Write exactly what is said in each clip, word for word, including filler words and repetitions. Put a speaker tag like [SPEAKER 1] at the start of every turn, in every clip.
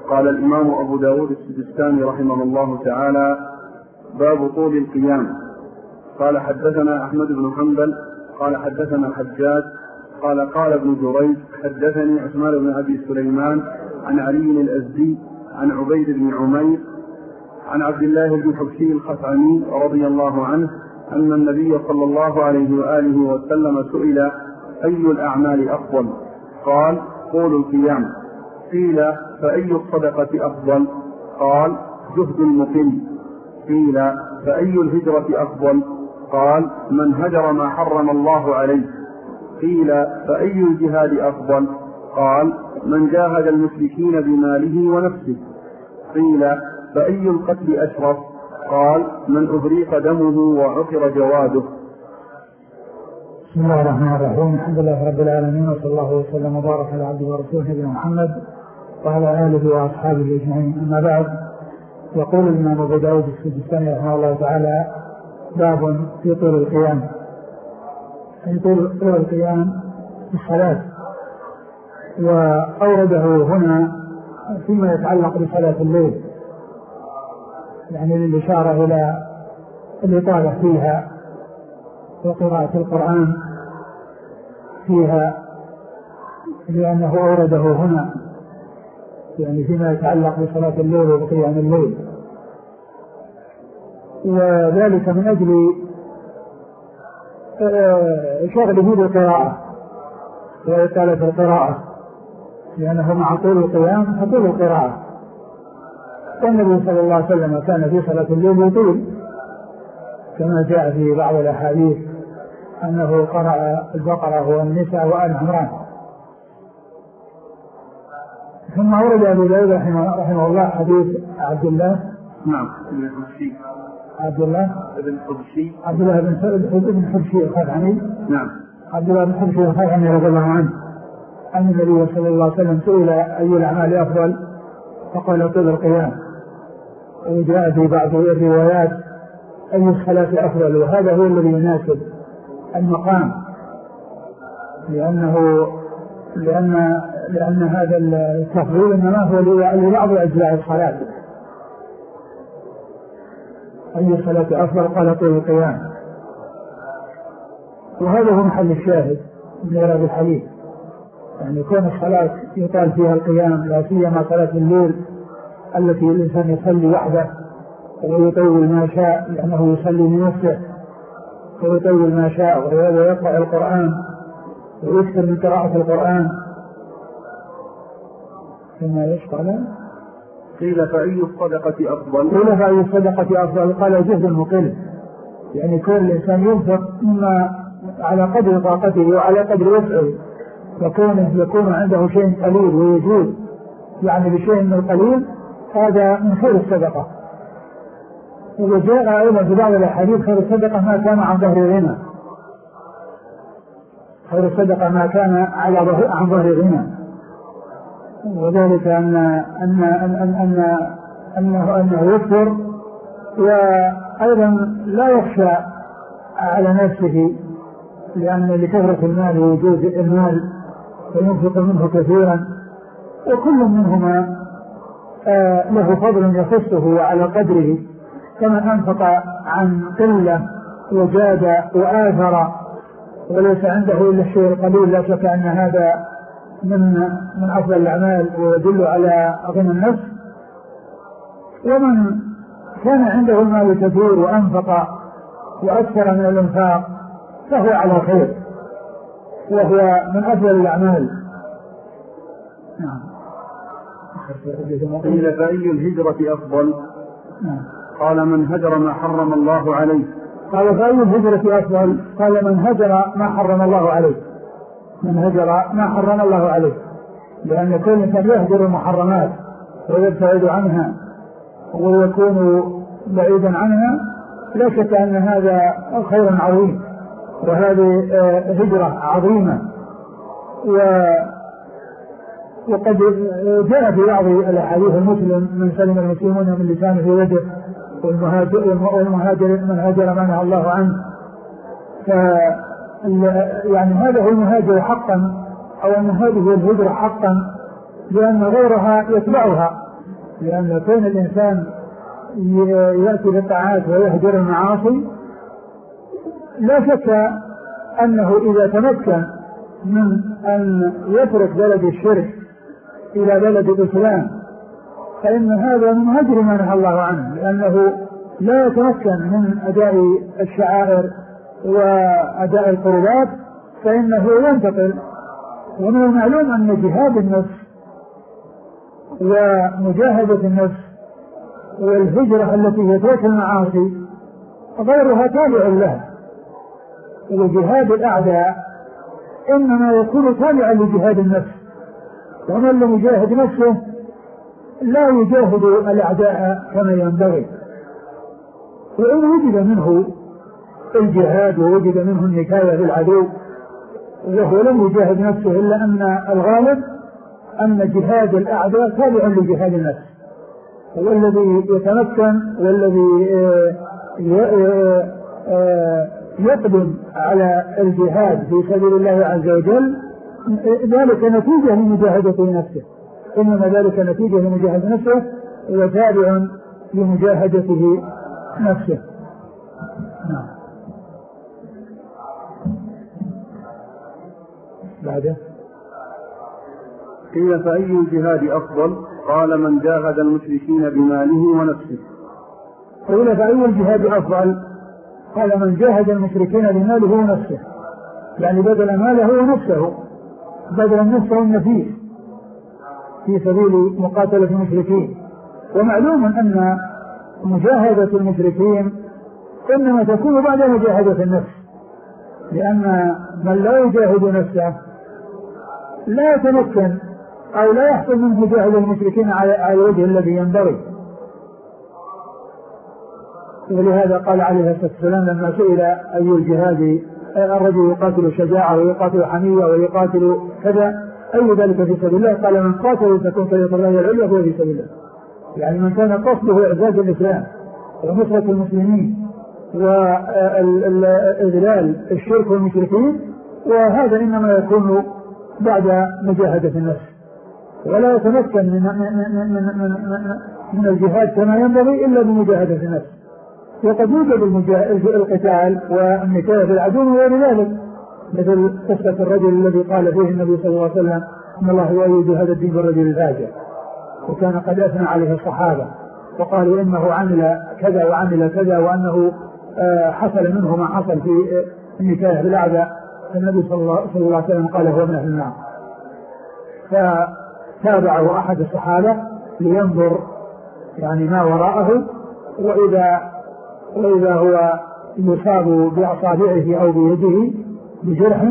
[SPEAKER 1] قال الإمام أبو داود السجستاني رحمه الله تعالى: باب طول القيام. قال حدثنا أحمد بن حنبل قال حدثنا الحجاج قال قال ابن جريج حدثني عثمان بن أبي سليمان عن علي الأزدي عن عبيد بن عمير عن عبد الله بن حبشي الخثعمي رضي الله عنه أن النبي صلى الله عليه وآله وسلم سئل: أي الأعمال أفضل؟ قال: طول القيام. قيل: فأي الصدقة أفضل؟ قال: جهد المقيم. قيل: فأي الهجرة أفضل؟ قال: من هجر ما حرم الله عليه. قيل: فأي الجهاد أفضل؟ قال: من جاهد المشركين بماله ونفسه. قيل: فأي القتل أشرف؟ قال: من أهريق دمه وعقر جواده.
[SPEAKER 2] بسم الله الرحمن الرحيم. الحمد لله رب العالمين، وصلى الله وسلم وبارك على عبده ورسوله نبينا محمد وعلى آله وأصحابه أجمعين. أما بعد، يقول الإمام أبو داود السجستاني رحمه الله تعالى: باب في طول القيام. في طول القيام في الصلاة، وأورده هنا فيما يتعلق بصلاة الليل، يعني للإشارة إلى الإطالة فيها وقراءة القرآن فيها، لأنه أورده هنا يعني فيما يتعلق بصلاة الليل وقيام الليل، وذلك من أجل شغله بالقراءة وإطالة القراءة، لأنه مع طول القيام فطول القراءة. والنبي صلى الله عليه وسلم كان في صلاة الليل يطيل، كما جاء في بعض الأحاديث أنه قرأ البقرة والنساء وآل عمران. ثم ورد أبو داود رحمه الله حديث عبد الله
[SPEAKER 1] نعم بن حبشي
[SPEAKER 2] عبد الله
[SPEAKER 1] بن حبشي
[SPEAKER 2] عبد الله بن حبشي الخثعمي
[SPEAKER 1] نعم
[SPEAKER 2] عبد الله بن حبشي الخثعمي رضي الله عنه أن النبي صلى الله عليه وسلم سئل: أي الأعمال أفضل؟ فقال: طول القيام. وجاء في بعض الروايات: أي الصلاة أفضل؟ وهذا هو الذي يناسب المقام، لأنه لأن لأن هذا التفضيل إنما هو لبعض أجزاء الصلاة. أي الصلاة أفضل؟ قال: طول القيام. وهذا هو محل الشاهد من هذا الحديث، يعني كون الصلاة يطال فيها القيام، لا سيما صلاة الليل التي الإنسان يصلي وحده ويطول ما شاء، لأنه يصلي لنفسه ويطول ما شاء ويقرأ القرآن ويكثر من قراءة القرآن. ثم يشقى.
[SPEAKER 1] قيل: فأي الصدقة أفضل؟
[SPEAKER 2] قيل: فأي الصدقة أفضل؟ قال: جهد المقل، يعني كل الإنسان ينفق مما على قدر طاقته وعلى قدر وسعه، وكونه يكون عنده شيء قليل ويجود يعني بشيء من القليل، هذا من خير الصدقة. وجاء أيضا في بعض الأحاديث: خير الصدقة ما كان عن ظهر غنى. خير الصدقة ما كان على عن ظهر غنى، وذلك أن أن أن أن أنه أنه يكثر، وأيضا لا يخشى على نفسه، لأن لكثرة المال ووجود المال فينفق منه كثيرا، وكل منهما آه له فضل يخصه وعلى قدره، كما أنفق عن قلة وجاد وآثر وليس عنده إلا الشيء القليل، لا شك أن هذا من من أفضل الأعمال ويدل على غنى النفس. ومن كان عنده المال كثير وأنفق وأكثر من الإنفاق فهو على خير، وهو من أفضل الأعمال. نعم.
[SPEAKER 1] قيل: فأي الهجرة أفضل؟
[SPEAKER 2] نعم.
[SPEAKER 1] قال: من هجر ما حرم الله عليه.
[SPEAKER 2] قال: فأي الهجرة أفضل؟ قال: من هجر ما حرم الله عليه. من هجر ما حرم الله عليه، لأن كل إنسان يهجر المحرمات ويبتعد عنها ويكون بعيدا عنها، لا شك أن هذا خير عظيم، وهذه هجرة عظيمة. وقد جاء في بعض الأحاديث: المسلم من سلم المسلمون من لسانه ويده، والمهاجر من هاجر ما نهى الله عنه. ف يعني هذا هو المهاجر حقا، أو أن هذه الهجرة حقا، لأن غيرها يتبعها لأن كون الإنسان يأتي بالطاعات ويهجر المعاصي لا شك أنه إذا تمكن من أن يترك بلد الشرك إلى بلد الإسلام فإن هذا من هجر ما نهى الله عنه، لأنه لا يتمكن من أداء الشعائر وأداء القربات فإنه ينتقل. ومن المعلوم أن جهاد النفس ومجاهدة النفس والهجرة التي هي ترك المعاصي غيرها تابع لها، وجهاد الأعداء إنما يكون تابعا لجهاد النفس، ومن لم يجاهد نفسه لا يجاهد الأعداء كما ينبغي. وإن وجد منه الجهاد ووجد منه النكاية بالعدو وهو لم يجاهد نفسه، إلا أن الغالب أن جهاد الأعداء تابع لجهاد النفس. والذي يتمكن والذي يقدم على الجهاد في سبيل الله عز وجل ذلك نتيجة لمجاهدة نفسه، إنما ذلك نتيجة لمجاهدة نفسه وتابع لمجاهدته نفسه. نعم. بعده
[SPEAKER 1] قيل فأي الجهاد أفضل؟ قال من جاهد المشركين بماله ونفسه.
[SPEAKER 2] قيل فأي الجهاد أفضل؟ قال من جاهد المشركين بماله ونفسه، يعني بدل ماله ونفسه، بدل نفسه النفيس في سبيل مقاتلة المشركين. ومعلوم أن مجاهدة المشركين إنما تكون بعد مجاهدة النفس، لأن من لا يجاهد نفسه لا يتمكن أو لا يحصل من مجاهدة المشركين على الوجه الذي ينبغي. ولهذا قال عليه الصلاة والسلام لما سئل أي الجهاد، الرجل يقاتل شجاعة ويقاتل حمية ويقاتل كذا، أي ذلك في سبيل الله؟ قال من قاتل تكون كلمة الله العليا فهو في سبيل الله. يعني من كان قصده إعزاز الإسلام ونصرة المسلمين وإذلال الشرك والمشركين، وهذا إنما يكون بعد مجاهدة النفس، ولا يتمكن من, من, من, من, من الجهاد كما ينبغي إلا بمجاهدة النفس. وقد يوجد القتال والنكاية بالعدو وغير ذلك، مثل قصة الرجل الذي قال فيه النبي صلى الله عليه وسلم إن الله يؤيد هذا الدين بالرجل الفاجر، وكان قد أثنى عليه الصحابة وقالوا إنه عمل كذا وعمل كذا وأنه حصل منه ما حصل في النكاية بالأعداء. النبي صلى الله عليه وسلم قال هو من أهل النار. فتابعه أحد الصحابة لينظر يعني ما وراءه، وإذا وإذا هو يصاب بأصابعه أو بيده بجرح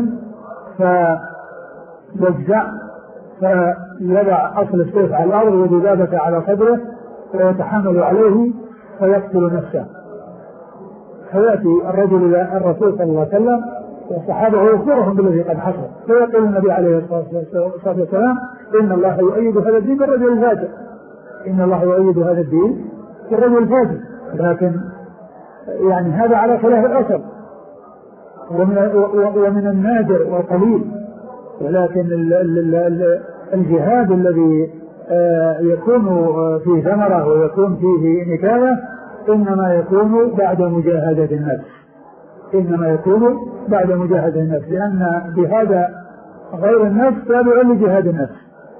[SPEAKER 2] فيجزع فيضع أصل السيف على الأرض وذبابة على صدره ويتحمل عليه فيقتل نفسه. فيأتي الرجل إلى الرسول صلى الله عليه وسلم والصحابة ويخبرهم بالذي قد حصل، فيقول النبي عليه الصلاة والسلام إن الله يؤيد هذا الدين بالرجل الفاجر، إن الله يؤيد هذا الدين بالرجل الفاجر. لكن يعني هذا على خلاف الأصل ومن, ومن النادر والقليل، ولكن الجهاد الذي يكون فيه ثمرة ويكون فيه نكاية إنما يكون بعد مجاهدة النفس، إنما يكون بعد مجاهدة النفس، لأن بهذا غير النفس تابع لجهاد النفس.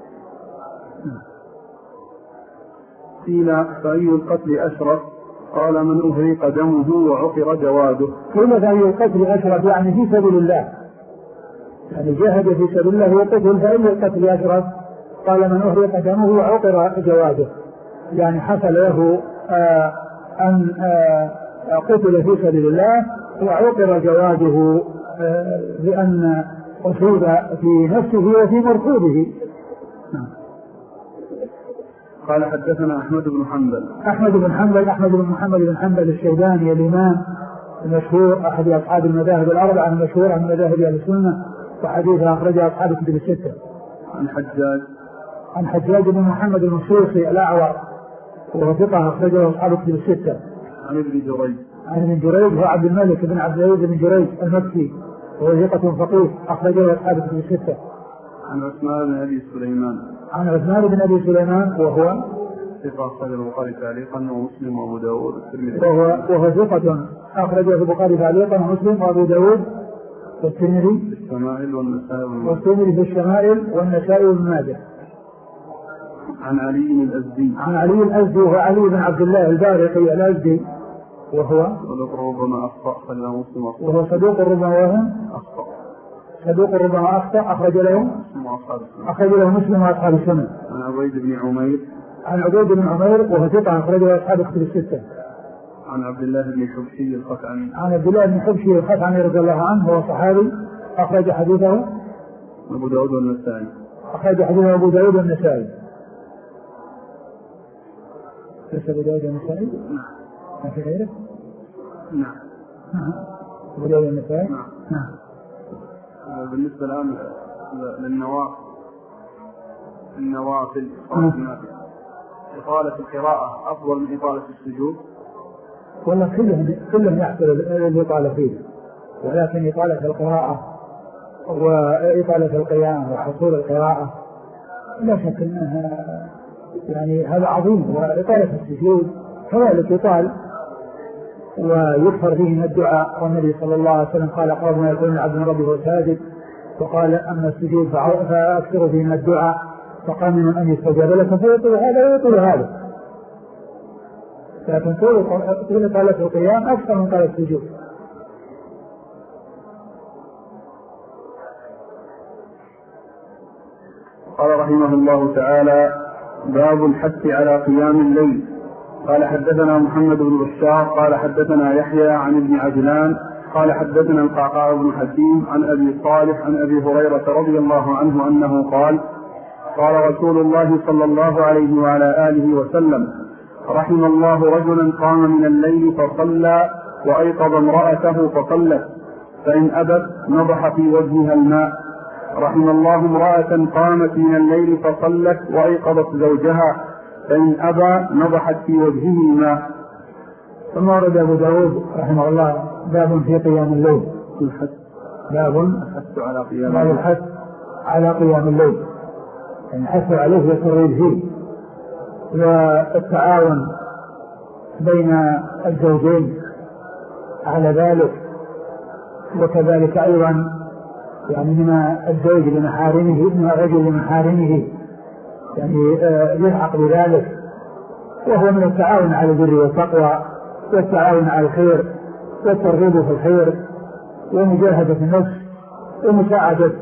[SPEAKER 1] قيل فأي القتل أشرف؟ قال من أهرق دمه وعقر جواده.
[SPEAKER 2] قيل فأي القتل أشرف؟ يعني في سبيل الله، يعني جاهد في سبيل الله وقتل، فأي القتل أشرف؟ قال من أهرق دمه وعقر جواده، يعني حصل له آه أن آه قتل في سبيل الله وعقر جواده آه لأن أصيب في نفسه وفي مركوبه.
[SPEAKER 1] قال حدثنا أحمد بن حنبل.
[SPEAKER 2] أحمد بن حنبل أحمد بن محمد بن حنبل الشيباني الإمام المشهور أحد أصحاب المذاهب الأربعة المشهور عن مذاهب أهل السنة، وحديثه أخرجه أصحاب الكتب الستة.
[SPEAKER 1] عن حجاج
[SPEAKER 2] عن حجاج بن محمد المصوصي الأعور وهو ثقة أخرجه أصحاب الكتب الستة.
[SPEAKER 1] عن ابن جريج
[SPEAKER 2] عن ابن جريج هو عبد الملك بن عبد العزيز بن جريج المكي وهو ثقة فقيه أخرجه أصحاب الكتب الستة.
[SPEAKER 1] عن عثمان بن أبي سليمان
[SPEAKER 2] عن عثمان بن أبي سليمان وهو
[SPEAKER 1] ثقة أخرج البخاري تعليقا ومسلم وأبو داود والترمذي.
[SPEAKER 2] وهو وهو ثقة أخرجه البخاري تعليقا ومسلم وأبو داود والترمذي
[SPEAKER 1] في الشمائل والنسائي
[SPEAKER 2] والترمذي في الشمائل والنسائي وابن ماجه.
[SPEAKER 1] عن علي الأزدي
[SPEAKER 2] عن علي الأزدي وهو علي بن عبد الله البارقي الأزدي وهو
[SPEAKER 1] صدوق ربما أخطأ أخرج له مسلم
[SPEAKER 2] وهو صدوق ربما
[SPEAKER 1] أخطأ
[SPEAKER 2] صدوق ربما أخطأ أخرج له أخرج له مسلم وأصحاب السنة.
[SPEAKER 1] عن عبيد بن عمير
[SPEAKER 2] عن عبيد بن عمير وهو ثقة أخرج له أصحاب الكتب الستة.
[SPEAKER 1] عن عبد الله بن حبشي الخثعمي
[SPEAKER 2] عن عبد الله بن حبشي الخثعمي رضي الله عنه وهو صحابي أخرج حديثه
[SPEAKER 1] أبو داود والنسائي
[SPEAKER 2] أخرج حديثه أبو داود والنسائي. ليس أبو داود والنسائي؟
[SPEAKER 1] نعم.
[SPEAKER 2] ما في غيره؟
[SPEAKER 1] نعم.
[SPEAKER 2] نعم. أبو داود والنسائي؟
[SPEAKER 1] نعم.
[SPEAKER 2] نعم.
[SPEAKER 1] بالنسبة الآن للنوافل النوافل إطالة القراءة أفضل من إطالة السجود.
[SPEAKER 2] والله كلهم كلهم يحصل الإطالة فيه، ولكن إطالة القراءة وإطالة القيام وحصول القراءة لا شك أنها يعني هذا عظيم. وإطالة السجود كذلك يطال ويكثر فيه من الدعاء، والنبي صلى الله عليه وسلم قال قال ما يكون العبد من ربه ساجد، وقال أما السجود فأكثر فيه من الدعاء فقال من أن يستجاب لك فيطول هذا ويطول هذا، لكن طول طالة القيام أكثر من طالة السجود.
[SPEAKER 1] قال رحمه الله تعالى: باب الحث على قيام الليل. قال حدثنا محمد بن بشار قال حدثنا يحيى عن ابن عجلان قال حدثنا القعقاع بن حكيم عن أبي صالح عن أبي هريرة رضي الله عنه أنه قال: قال رسول الله صلى الله عليه وعلى آله وسلم: رحم الله رجلا قام من الليل فصلى وأيقظ امرأته فصلت فإن أبت نضح في وجهها الماء. رحم الله امرأة قامت من الليل فصلت وأيقظت زوجها فإن أبى نضحت في وجهه الماء.
[SPEAKER 2] ثم ورد أبو داود رحمه الله باب في قيام الليل. باب
[SPEAKER 1] الحث على قيام
[SPEAKER 2] الليل. الحث على قيام الليل، يعني الحث عليه يترغيب فيه، والتعاون بين الزوجين على ذلك، وكذلك أيضا يعني من الزوج لمحارمه من الرجل لمحارمه يعني يلحق بذلك، وهو من التعاون على البر والتقوى والتعاون على الخير والترغيب في الخير ومجاهدة النفس ومساعدة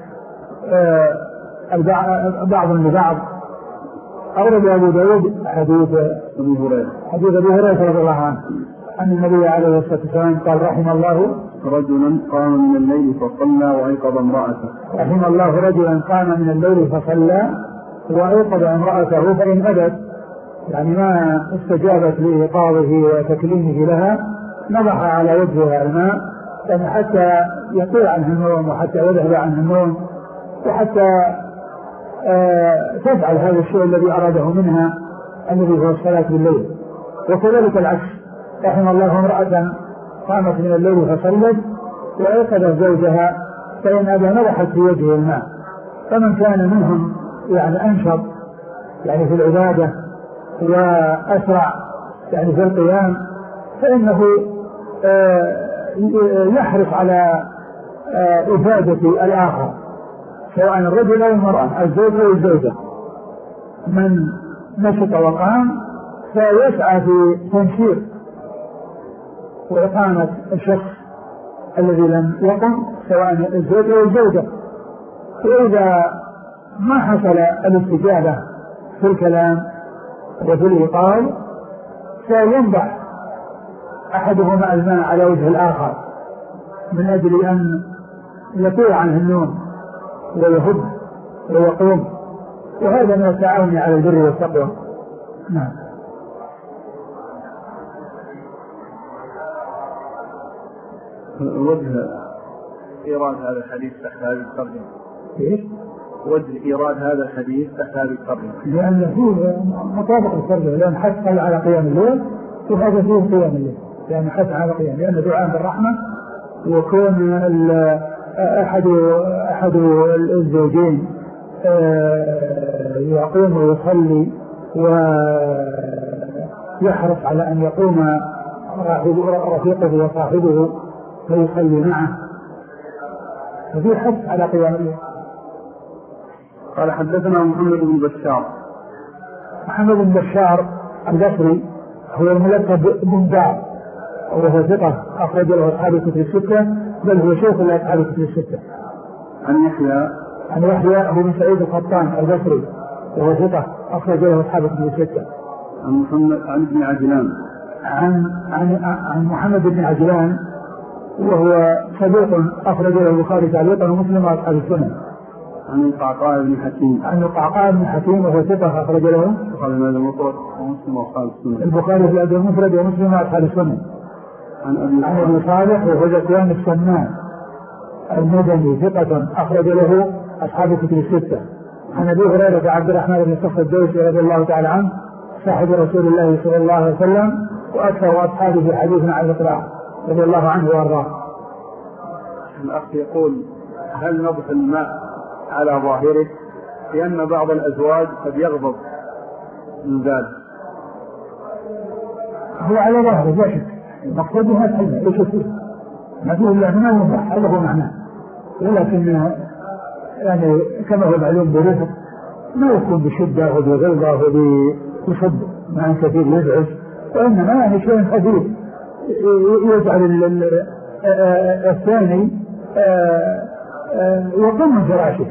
[SPEAKER 2] بعض لبعض. أورد أبو داود حديث
[SPEAKER 1] أبي هريرة
[SPEAKER 2] حديث أبي هريرة رضي الله عنه أن النبي عليه الصلاة والسلام قال: رحم الله
[SPEAKER 1] رجلا قام من الليل فصلى وأيقظ امرأته.
[SPEAKER 2] رحم الله رجلا قام من الليل فصلى وأيقظ امرأته فإن أبت يعني ما استجابت لإيقاظه وتكليمه لها نضح على وجهها الماء، يعني حتى يطير عنه النوم وحتى يذهب عنه النوم وحتى آه تفعل هذا الشيء الذي أراده منها الذي هو الصلاة بالليل. وكذلك العكس: رحم الله امرأة قامت من الليل فصلت وأيقظت زوجها فإن أبى نضحت في وجهه الماء. فمن كان منهم يعني أنشط يعني في العبادة وأسرع يعني في القيام فإنه آه يحرص على آه إفادة الآخر، سواء الرجل أو المرأة، الزوج أو الزوجة. من نشط وقام فيسعى في تنشير وإقامة الشخص الذي لم يقم، سواء الزوج أو الزوجة. وإذا ما حصل الاستجابة في الكلام وفي الإيقاظ فينضح أحدهما الماء على وجه الآخر من أجل أن يطير عنه النوم ويهب ويقوم، وهذا من التعاون على البر والتقوى. نعم.
[SPEAKER 1] وجه إيراد هذا الحديث تحت هذه الترجمة
[SPEAKER 2] إيش؟
[SPEAKER 1] وجه إيراد هذا الحديث تحت هذه الترجمة
[SPEAKER 2] لأن فيه مطابق الترجمة، لأن حث على قيام الليل وهذا فيه قيام الليل، لأن حث على قيام، لأن دعاء بالرحمة وكون أحد أحد الزوجين يقوم ويصلي ويحرص على أن يقوم رفيقه وصاحبه فيصلي معه، ففي حث على قيام الليل.
[SPEAKER 1] قال حدثنا محمد بن بشار.
[SPEAKER 2] محمد بن بشار البصري هو الملقب بن دار، وهو ثقة أخرج له أصحاب الكتب الستة، بل هو شيخ لأصحاب الكتب الستة.
[SPEAKER 1] عن يحيى
[SPEAKER 2] عن يحيى هو بن سعيد القطان البصري وهو ثقة أخرج له أصحاب الكتب الستة.
[SPEAKER 1] عن محمد عن ابن عجلان
[SPEAKER 2] عن عن عن محمد بن عجلان وهو صدوق أخرج له البخاري تعليقا ومسلم وأصحاب السنن.
[SPEAKER 1] عن القعقاع بن حكيم
[SPEAKER 2] عن القعقاع بن حكيم وهو ثقة أخرج له
[SPEAKER 1] البخاري في المفرد ومسلم وأصحاب السنن.
[SPEAKER 2] البخاري في الأدب المفرد ومسلم وأصحاب السنن.
[SPEAKER 1] عن أبي
[SPEAKER 2] عن أبي صالح وهو ذكوان السمان المدني ثقة أخرج له أصحاب الكتب الستة. عن أبي هريرة عبد الرحمن بن صخر الدوسي رضي الله تعالى عنه صاحب رسول الله صلى الله عليه وسلم وأكثر أصحابه في حديث عن الإطلاق رضي الله عنه وأرضاه.
[SPEAKER 1] الأخ يقول: هل نضح الماء على ظاهره؟ لأن بعض الأزواج قد يغضب من ذلك.
[SPEAKER 2] هو على ظاهره لا شك، المقصود بها الحلم ليش فيه ما فيه إلا ما ينضح، هذا هو معناه. ولكن يعني كما هو معلوم برفق ما يكون بشدة وبغلظة وبصد مع كثير يزعج، وإنما يعني شيء خفيف يجعل الثاني يقوم من فراشه.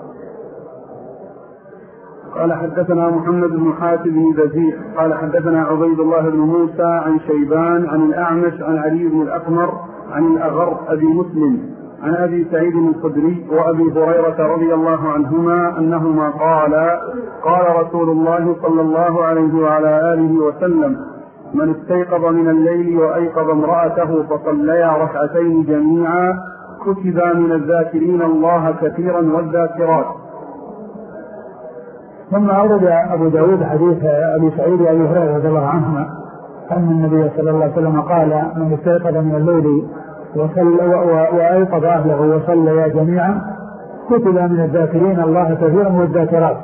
[SPEAKER 1] قال حدثنا محمد بن حاتم بن بزيع قال حدثنا عبيد الله بن موسى عن شيبان عن الأعمش عن علي بن الأقمر عن الأغر أبي مسلم عن أبي سعيد الخدري وأبي هريرة رضي الله عنهما أنهما قالا: قال رسول الله صلى الله عليه وعلى آله وسلم: من استيقظ من الليل وأيقظ امرأته فصليا ركعتين جميعا كتبا من الذاكرين الله كثيرا والذاكرات.
[SPEAKER 2] ثم أورد أبو داود حديث أبي سعيد وأبي هريرة رضي الله عنهما أن النبي صلى الله عليه وسلم قال: من استيقظ من الليل وأيقظ أهله وصليا جميعا كتب من الذاكرين الله كثيرا والذاكرات.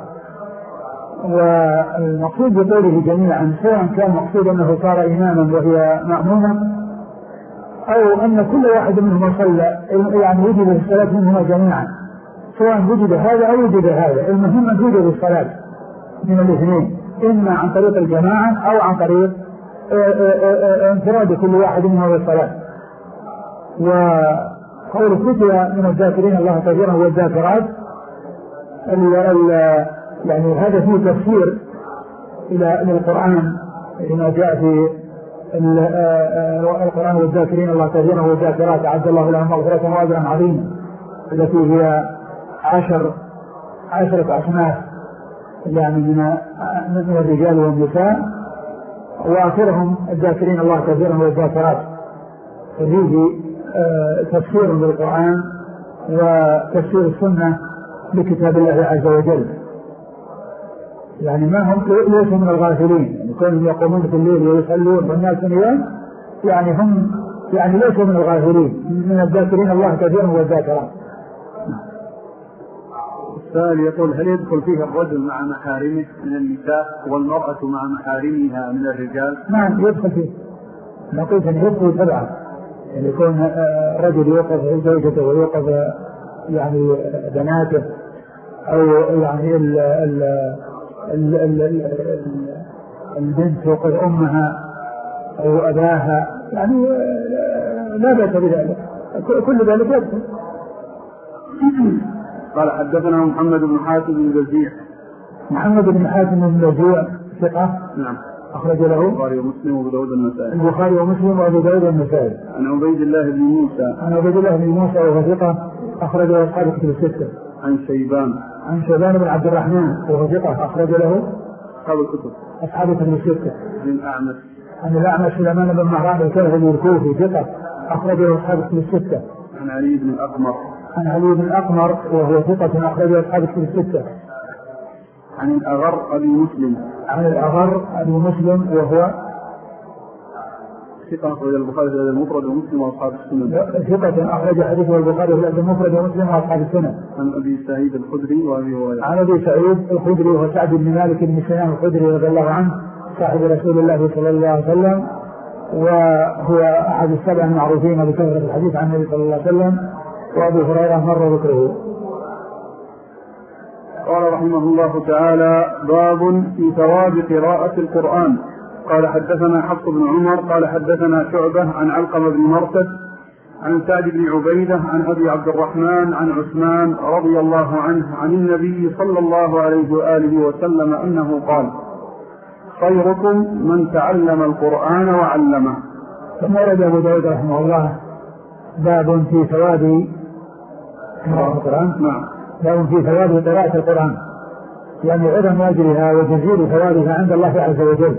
[SPEAKER 2] والمقصود بقوله جميعا سواء كان مقصود أنه صار إماما وهي مأموما أو أن كل واحد منهم صلى، يعني وجد الصلاة منهما جميعا، سواء وجد هذا أو وجد هذا، المهم أن توجد الصلاة من الاثنين، إما عن طريق الجماعة أو عن طريق انفراد كل واحد منهم بالصلاة. وقول كتب من الذاكرين الله كثيرا والذاكرات يعني هذا فيه تفسير إلى القرآن لما جاء في القرآن: والذاكرين الله كثيرا والذاكرات أعد الله لهم مغفرة وأجرا عظيما، التي هي عشر عشرة أصناف يعني من الرجال والنساء، وآخرهم الذاكرين الله كثيرا والذاكرات. فيه تفسير للقرآن وتفسير السنة لكتاب الله عز وجل، يعني ما هم ليسوا من الغافلين، يعني كونهم يقومون في الليل ويصلون والناس نيام، يعني هم يعني ليسوا من الغافلين، من الذاكرين الله كثيرا والذاكرات.
[SPEAKER 1] السائل يقول: هل يدخل فيه الرجل مع محارمه من النساء والمرأة مع محارمها من الرجال؟
[SPEAKER 2] نعم يدخل فيه، نقول أن يدخل سبعة، يعني يكون رجل يوقف زوجته ويوقف يعني بناته، أو يعني ال ال ال ال ال البنت توقف أمها أو أباها، يعني لا بأس بذلك، كل ذلك يدخل.
[SPEAKER 1] قال حدثنا محمد بن حاتم بن بزيع.
[SPEAKER 2] محمد بن حاتم بن بزيع ثقة.
[SPEAKER 1] نعم.
[SPEAKER 2] أخرج له
[SPEAKER 1] البخاري ومسلم وأبو داود النسائي.
[SPEAKER 2] البخاري ومسلم وأبو داود النسائي.
[SPEAKER 1] عن عبيد الله بن موسى.
[SPEAKER 2] عن عبيد الله بن موسى وهو ثقة أخرج له أصحاب الكتب الستة.
[SPEAKER 1] عن شيبان.
[SPEAKER 2] عن شيبان بن عبد الرحمن وهو ثقة أخرج له
[SPEAKER 1] أصحاب الكتب.
[SPEAKER 2] أصحاب الكتب الستة.
[SPEAKER 1] عن الأعمش.
[SPEAKER 2] عن الأعمش سليمان بن مهران الكلهبي الكوفي ثقة أخرج له أصحاب الكتب الستة.
[SPEAKER 1] عن علي بن الأقمر.
[SPEAKER 2] عن علي بن الأقمر وهو ثقة أخرج له أصحاب الكتب الستة.
[SPEAKER 1] عن الأغر أبي مسلم.
[SPEAKER 2] عن الأغر أبي مسلم وهو
[SPEAKER 1] ثقة أخرج البخاري في المفرد ومسلم وأصحاب السنن.
[SPEAKER 2] ثقة أخرج حديثه البخاري في المفرد ومسلم وأصحاب السنن.
[SPEAKER 1] عن أبي سعيد الخدري وأبي هريرة.
[SPEAKER 2] عن أبي سعيد الخدري وسعد بن مالك بن سنان الخدري رضي الله عنه صاحب رسول الله صلى الله عليه وسلم، وهو أحد السبع المعروفين بكثرة الحديث عن النبي صلى الله عليه وسلم. وأبي هريرة مر ذكره.
[SPEAKER 1] قال رحمه الله تعالى: باب في ثواب قراءة القرآن. قال حدثنا حفص بن عمر قال حدثنا شعبة عن علقمة بن مرثد عن سعد بن عبيدة عن أبي عبد الرحمن عن عثمان رضي الله عنه عن النبي صلى الله عليه وآله وسلم أنه قال: خيركم من تعلم القرآن وعلمه.
[SPEAKER 2] ثم ورد أبو داود رحمه الله باب في ثواب قراءة القرآن.
[SPEAKER 1] نعم.
[SPEAKER 2] باب في ثواب قراءة القرآن، يعني عظم أجرها وجزيل ثوابها عند الله عز وجل.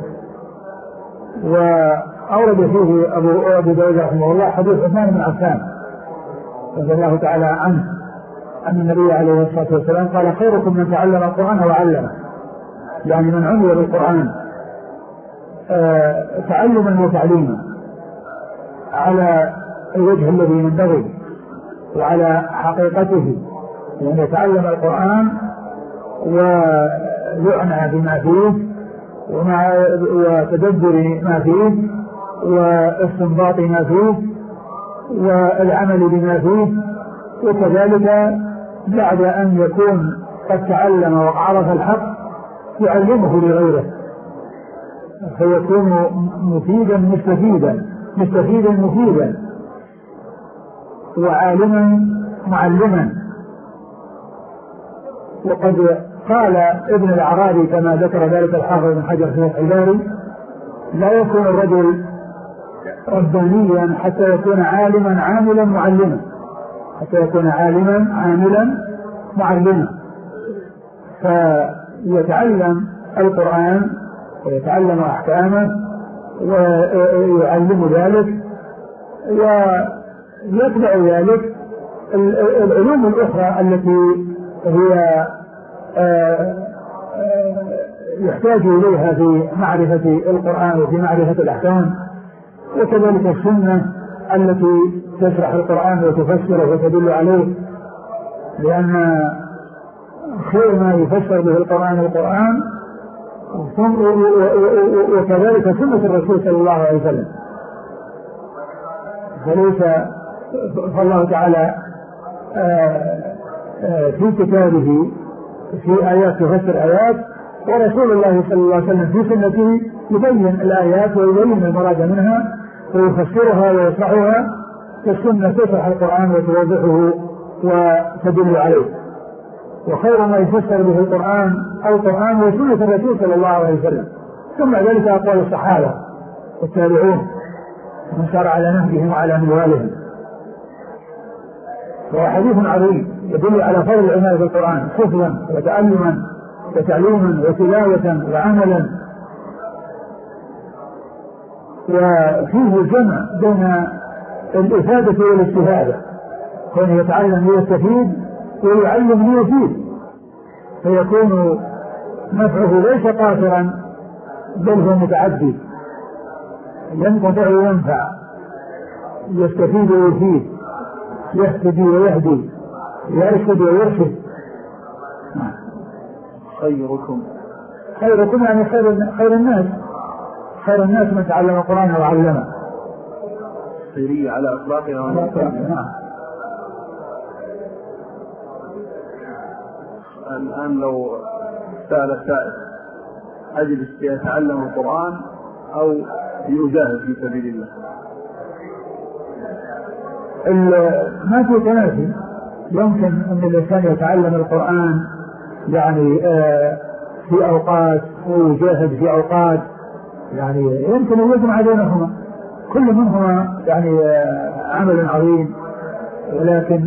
[SPEAKER 2] وأورد فيه أبو داود رحمه الله حديث عثمان بن عفان رضي الله تعالى عنه أن النبي عليه الصلاة والسلام قال: خيركم من تعلم القرآن وعلمه، يعني من عمل بالقرآن آه تعلما وتعليما على الوجه الذي ينبغي وعلى حقيقته، يعني يتعلم القرآن ويعنى بما فيه ومع وتدبر ما فيه واستنباط ما فيه والعمل بما فيه، وكذلك بعد أن يكون قد تعلم وعرف الحق يعلمه لغيره، فيكون مفيدا مستفيدا مستفيدا مفيدا وعالما معلما. وقد قال ابن الأعرابي كما ذكر ذلك الحافظ بن حجر في فتح الباري: لا يكون الرجل ربانيا حتى يكون عالما عاملا معلما، حتى يكون عالما عاملا معلما. فيتعلم القرآن ويتعلم أحكامه ويعلم ذلك، ويتبع ذلك العلوم الأخرى التي هي يحتاج إليها في معرفة القرآن وفي معرفة الأحكام، وكذلك السنة التي تشرح القرآن وتفسره وتدل عليه، لأن خير ما يفسر به القرآن القرآن، وكذلك سنة الرسول صلى الله عليه وسلم. فليس فالله تعالى في كتابه في آيات تفسر آيات، ورسول الله صلى الله عليه وسلم في سنته يبين الآيات ويبين المراد منها ويفسرها ويشرحها، فالسنة تشرح القرآن وتوضحه وتدل عليه. وخير ما يفسر به القرآن القرآن وسنة الرسول صلى الله عليه وسلم، ثم ذلك أقوال الصحابة والتابعون من سار على نهجهم وعلى منوالهم. وهو حديث عظيم يدل على فضل العناية بالقرآن حفظا وتعلما وتعليما وتلاوة وعملا، وفيه الجمع بين الإفادة والاستفادة، كونه يتعلم ليستفيد ويعلم ليفيد، فيكون نفعه ليس قاصرا بل هو متعدي، ينقطع وينفع، يستفيد ويفيد، يهتدي ويهدي، يرشد ويرشد.
[SPEAKER 1] خيركم
[SPEAKER 2] خيركم يعني خير, خير الناس خير الناس من تعلم القرآن وعلمه.
[SPEAKER 1] خيرية على أخلاقها.
[SPEAKER 2] نعم.
[SPEAKER 1] الآن لو سأل سائل أجل يتعلم القرآن أو يجاهد في سبيل الله،
[SPEAKER 2] ما في تنافي، يمكن أن الإنسان يتعلم القرآن يعني آه في أوقات ويجاهد في أوقات، يعني يمكن أن يجمع بينهما، كل منهما يعني آه عمل عظيم، ولكن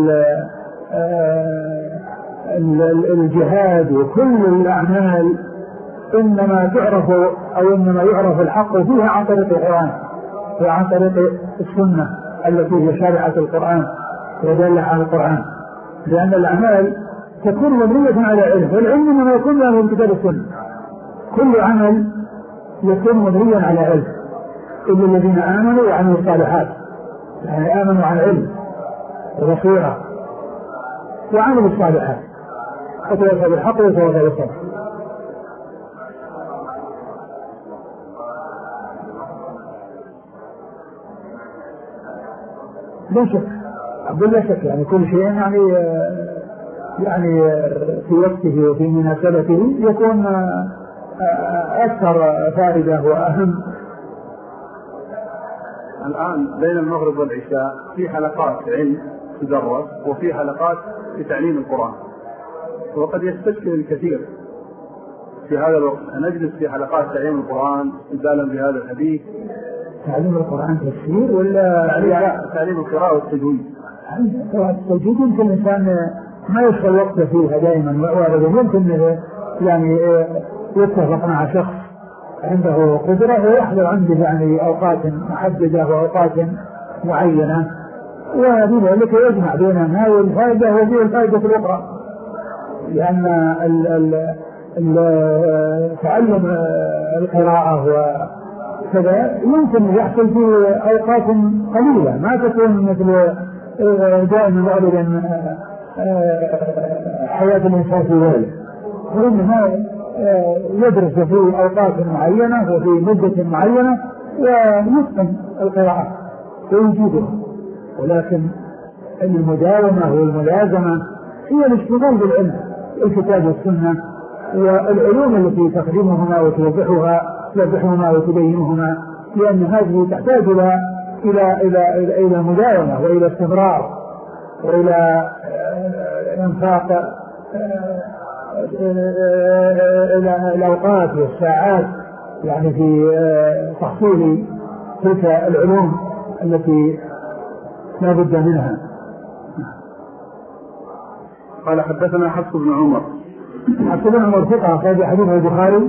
[SPEAKER 2] الجهاد وكل الأعمال إنما تعرف أو إنما يعرف الحق فيها عن طريق القرآن وعن طريق السنة التي هي شارعة القرآن ودالة على القرآن، لأن الأعمال تكون مبنية على علم، والعلم إنما يكون له من كتاب السنة، كل عمل يكون مبنيا على علم، إلا الذين آمنوا وعملوا الصالحات، يعني آمنوا عن علم وبصيرة وعملوا الصالحات وتواصوا بالحق وتواصوا بالصبر. لا شك لا شك يعني كل شيء يعني يعني في وقته وفي مناسبته يكون أكثر فائدة وأهم.
[SPEAKER 1] الآن بين المغرب والعشاء في حلقات علم تدرس وفي حلقات لتعليم القرآن، وقد يستشكل الكثير في هذا الوقت أن نجلس في حلقات تعليم القرآن استدلالا بهذا الحديث.
[SPEAKER 2] تعليم القرآن تفسير ولا
[SPEAKER 1] تعليم القراءة والتجويد؟
[SPEAKER 2] التجويد يمكن الإنسان ما يشغل وقته فيها دائما وأبدا، يمكن يعني يتفق مع شخص عنده قدرة ويحضر عنده يعني أوقات محددة وأوقات معينة، وبذلك يجمع بين هذه الفائدة وبين الفائدة الأخرى، لأن ال ال ال تعلم القراءة وكذا يمكن يحصل في أوقات قليلة، ما تكون مثل دائما أبدا حياة الإنسان في ذلك، وإنما يدرس في أوقات معينة وفي مدة معينة ويتقن القراءة ويجيبها. ولكن المداومة والملازمة هي الاشتغال بالعلم، الكتاب والسنة والعلوم التي تخدمهما وتوضحها توضحهما وتبينهما، لأن هذه تحتاج إلى إلى إلى إلى, إلى مداومة وإلى استمرار وإلى إنفاق الأوقات والساعات يعني في تحصيل تلك العلوم التي لا بد منها.
[SPEAKER 1] قال حدثنا حفص بن عمر.
[SPEAKER 2] حفص بن عمر ثقة أخرج حديثه البخاري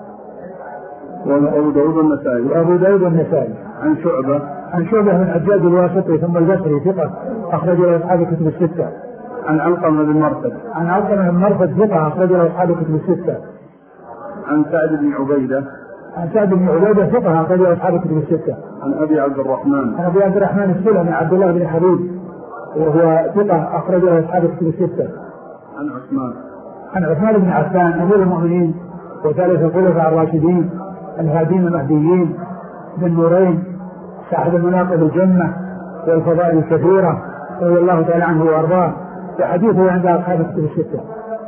[SPEAKER 1] وأبو داود والنسائي.
[SPEAKER 2] وأبو داود والنسائي.
[SPEAKER 1] عن شعبة
[SPEAKER 2] عن شعبة بن الحجاج الواسطي ثم البصري ثقة أخرج له أصحاب الكتب الستة.
[SPEAKER 1] عن علقمة بن مرثد.
[SPEAKER 2] عن علقمة بن مرثد ثقة أخرج له أصحاب الكتب الستة.
[SPEAKER 1] عن سعد بن عبيدة.
[SPEAKER 2] عن سعد بن عبيدة ثقة أخرج له أصحاب الكتب الستة.
[SPEAKER 1] عن أبي عبد الرحمن.
[SPEAKER 2] عن أبي عبد الرحمن السلمي عبد الله بن حبيب وهو ثقة أخرج له أصحاب الكتب الستة.
[SPEAKER 1] عن عثمان.
[SPEAKER 2] عن عثمان بن عفان أمير المؤمنين وثالث الخلفاء الراشدين الهادين المهديين ذي النورين صاحب المناقب الجنة والفضائل الكثيرة رضي الله تعالى عنه وأرضاه، وحديثه عند أصحاب الكتب الستة.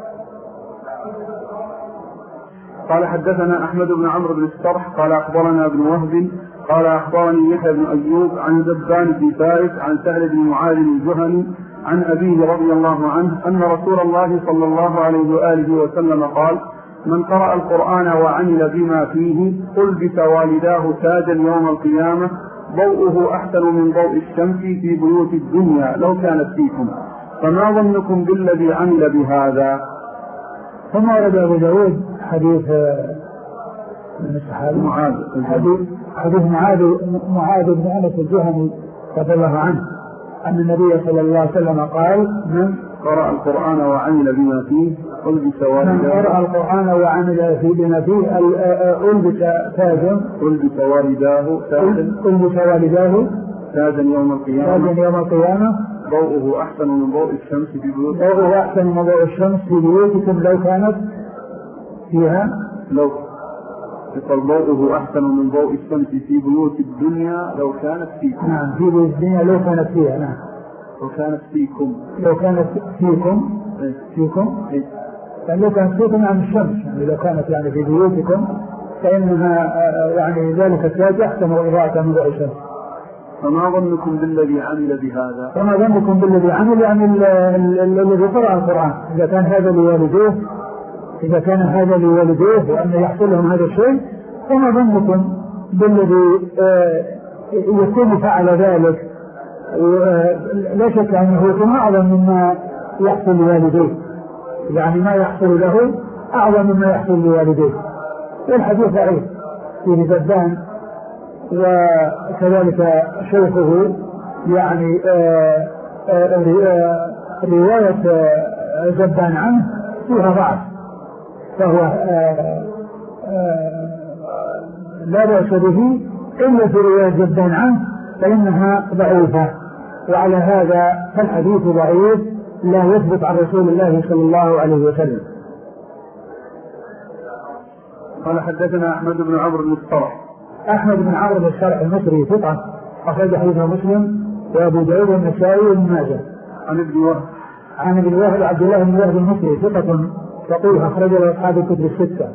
[SPEAKER 1] قال حدثنا أحمد بن عمرو بن السرح قال أخبرنا ابن وهب قال أخبرني يحيى بن أيوب عن زبان في فارس عن سهل بن معاذ الجهني عن أبيه رضي الله عنه أن رسول الله صلى الله عليه وآله وسلم قال: من قرأ القرآن وعمل بما فيه ألبس والداه تاجا يوم القيامة ضوءه أحسن من ضوء الشمس في بيوت الدنيا لو كانت فيكم، فما ظنكم بالذي عمل بهذا؟
[SPEAKER 2] ثم ورد أبو داود حديث
[SPEAKER 1] معاذ
[SPEAKER 2] حديث حديث معاذ معاذ بن أنس الجهني رضي الله عنه أن النبي صلى الله عليه وسلم قال: من
[SPEAKER 1] قرأ القرآن وعمل بما فيه ألبس والداه
[SPEAKER 2] من قرأ القرآن وعمل بما فيه ألبس تاجا
[SPEAKER 1] ألبس والداه
[SPEAKER 2] ألبس والداه
[SPEAKER 1] تاجا يوم القيامة
[SPEAKER 2] تاجا يوم القيامة
[SPEAKER 1] ضوءه أحسن من ضوء الشمس في بيوتكم
[SPEAKER 2] ضوءه أحسن من ضوء الشمس في بيوتكم لو كانت فيها
[SPEAKER 1] لو ضوءه أحسن من ضوء الشمس في بيوت الدنيا لو كانت فيكم.
[SPEAKER 2] نعم في بيوت الدنيا لو كانت فيها. نعم
[SPEAKER 1] لو كانت فيكم
[SPEAKER 2] لو كانت فيكم
[SPEAKER 1] إيه؟
[SPEAKER 2] فيكم
[SPEAKER 1] إيه؟
[SPEAKER 2] يعني لو كانت فيكم عن الشمس، يعني لو كانت يعني في بيوتكم فإنها يعني ذلك التاج أحسن وإضاءة من ضوء الشمس.
[SPEAKER 1] فما ظنكم بالذي عمل بهذا؟
[SPEAKER 2] فما ظنكم بالذي عمل يعني الذي قرأ القرآن، إذا كان هذا لوالديه إذا كان هذا لوالديه وأن يحصل لهم هذا الشيء، فما ظنكم بالذي يكون فعل ذلك؟ لا شك أنه يكون أعظم مما يحصل لوالديه، يعني ما يحصل له أعظم مما يحصل لوالديه. والحديث ضعيف فيه زبان، وكذلك شيخه يعني آآ آآ رواية زبان عنه فيها ضعف، فهو آآ آآ لا بأس به إلا في رواية زبان عنه فإنها ضعيفة. وعلى هذا فالحديث ضعيف لا يثبت عن رسول الله صلى الله عليه وسلم.
[SPEAKER 1] قال حدثنا أحمد بن عمرو بن الصرح.
[SPEAKER 2] أحمد بن عمرو بن الصرح المصري ثقة أخرج حديثه مسلم وأبو داود والنسائي وابن ماجه.
[SPEAKER 1] عن ابن وهب
[SPEAKER 2] عن ابن وهب عبد الله بن وهب المصري ثقة فقيه أخرج له أصحاب الكتب الستة.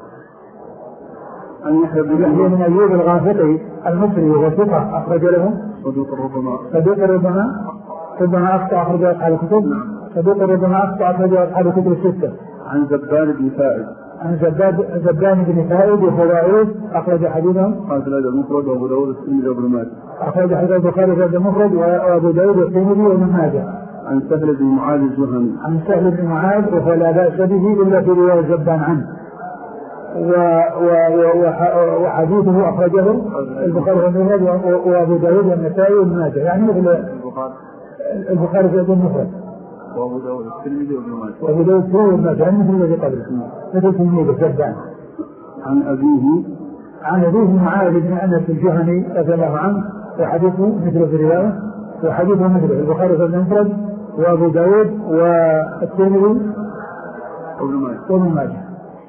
[SPEAKER 1] عن يحيى
[SPEAKER 2] بن أيوب الغافقي المصري وهو ثقة أخرج له
[SPEAKER 1] صدوق ربما
[SPEAKER 2] صدوق ربما ربما أخطأ أخرج له أصحاب الكتب صدوق ربما أخطأ أخرج له أصحاب الكتب الستة.
[SPEAKER 1] عن زبان بن فائد
[SPEAKER 2] عن زباد زبان بن فائد وفوائد أخرج حديثهم
[SPEAKER 1] قال في المفرد وأبو داود والترمذي وابن ماجه.
[SPEAKER 2] أخرج حديث البخاري في المفرد وأبو داود والترمذي وابن ماجه.
[SPEAKER 1] عن سهل بن معاذ الجهني.
[SPEAKER 2] عن سهل بن معاذ وهو لا بأس به إلا في رواية زبان عنه. و و و وحديثه أخرجه البخاري في المفرد وأبو داود والنسائي وابن ماجه يعني مثل البخاري في المفرد
[SPEAKER 1] وأبو داود الترمذي وابن ماجه.
[SPEAKER 2] وأبو داود الترمذي وابن ماجه يعني مثل الذي قبله مثل تلميذه زبان.
[SPEAKER 1] عن أبيه
[SPEAKER 2] عن أبيه معاذ بن أنس الجهني رضي الله عنه وحديثه مثل في الرواية وحديثه مثل البخاري في المفرد وأبو داود والترمذي وابن ماجه.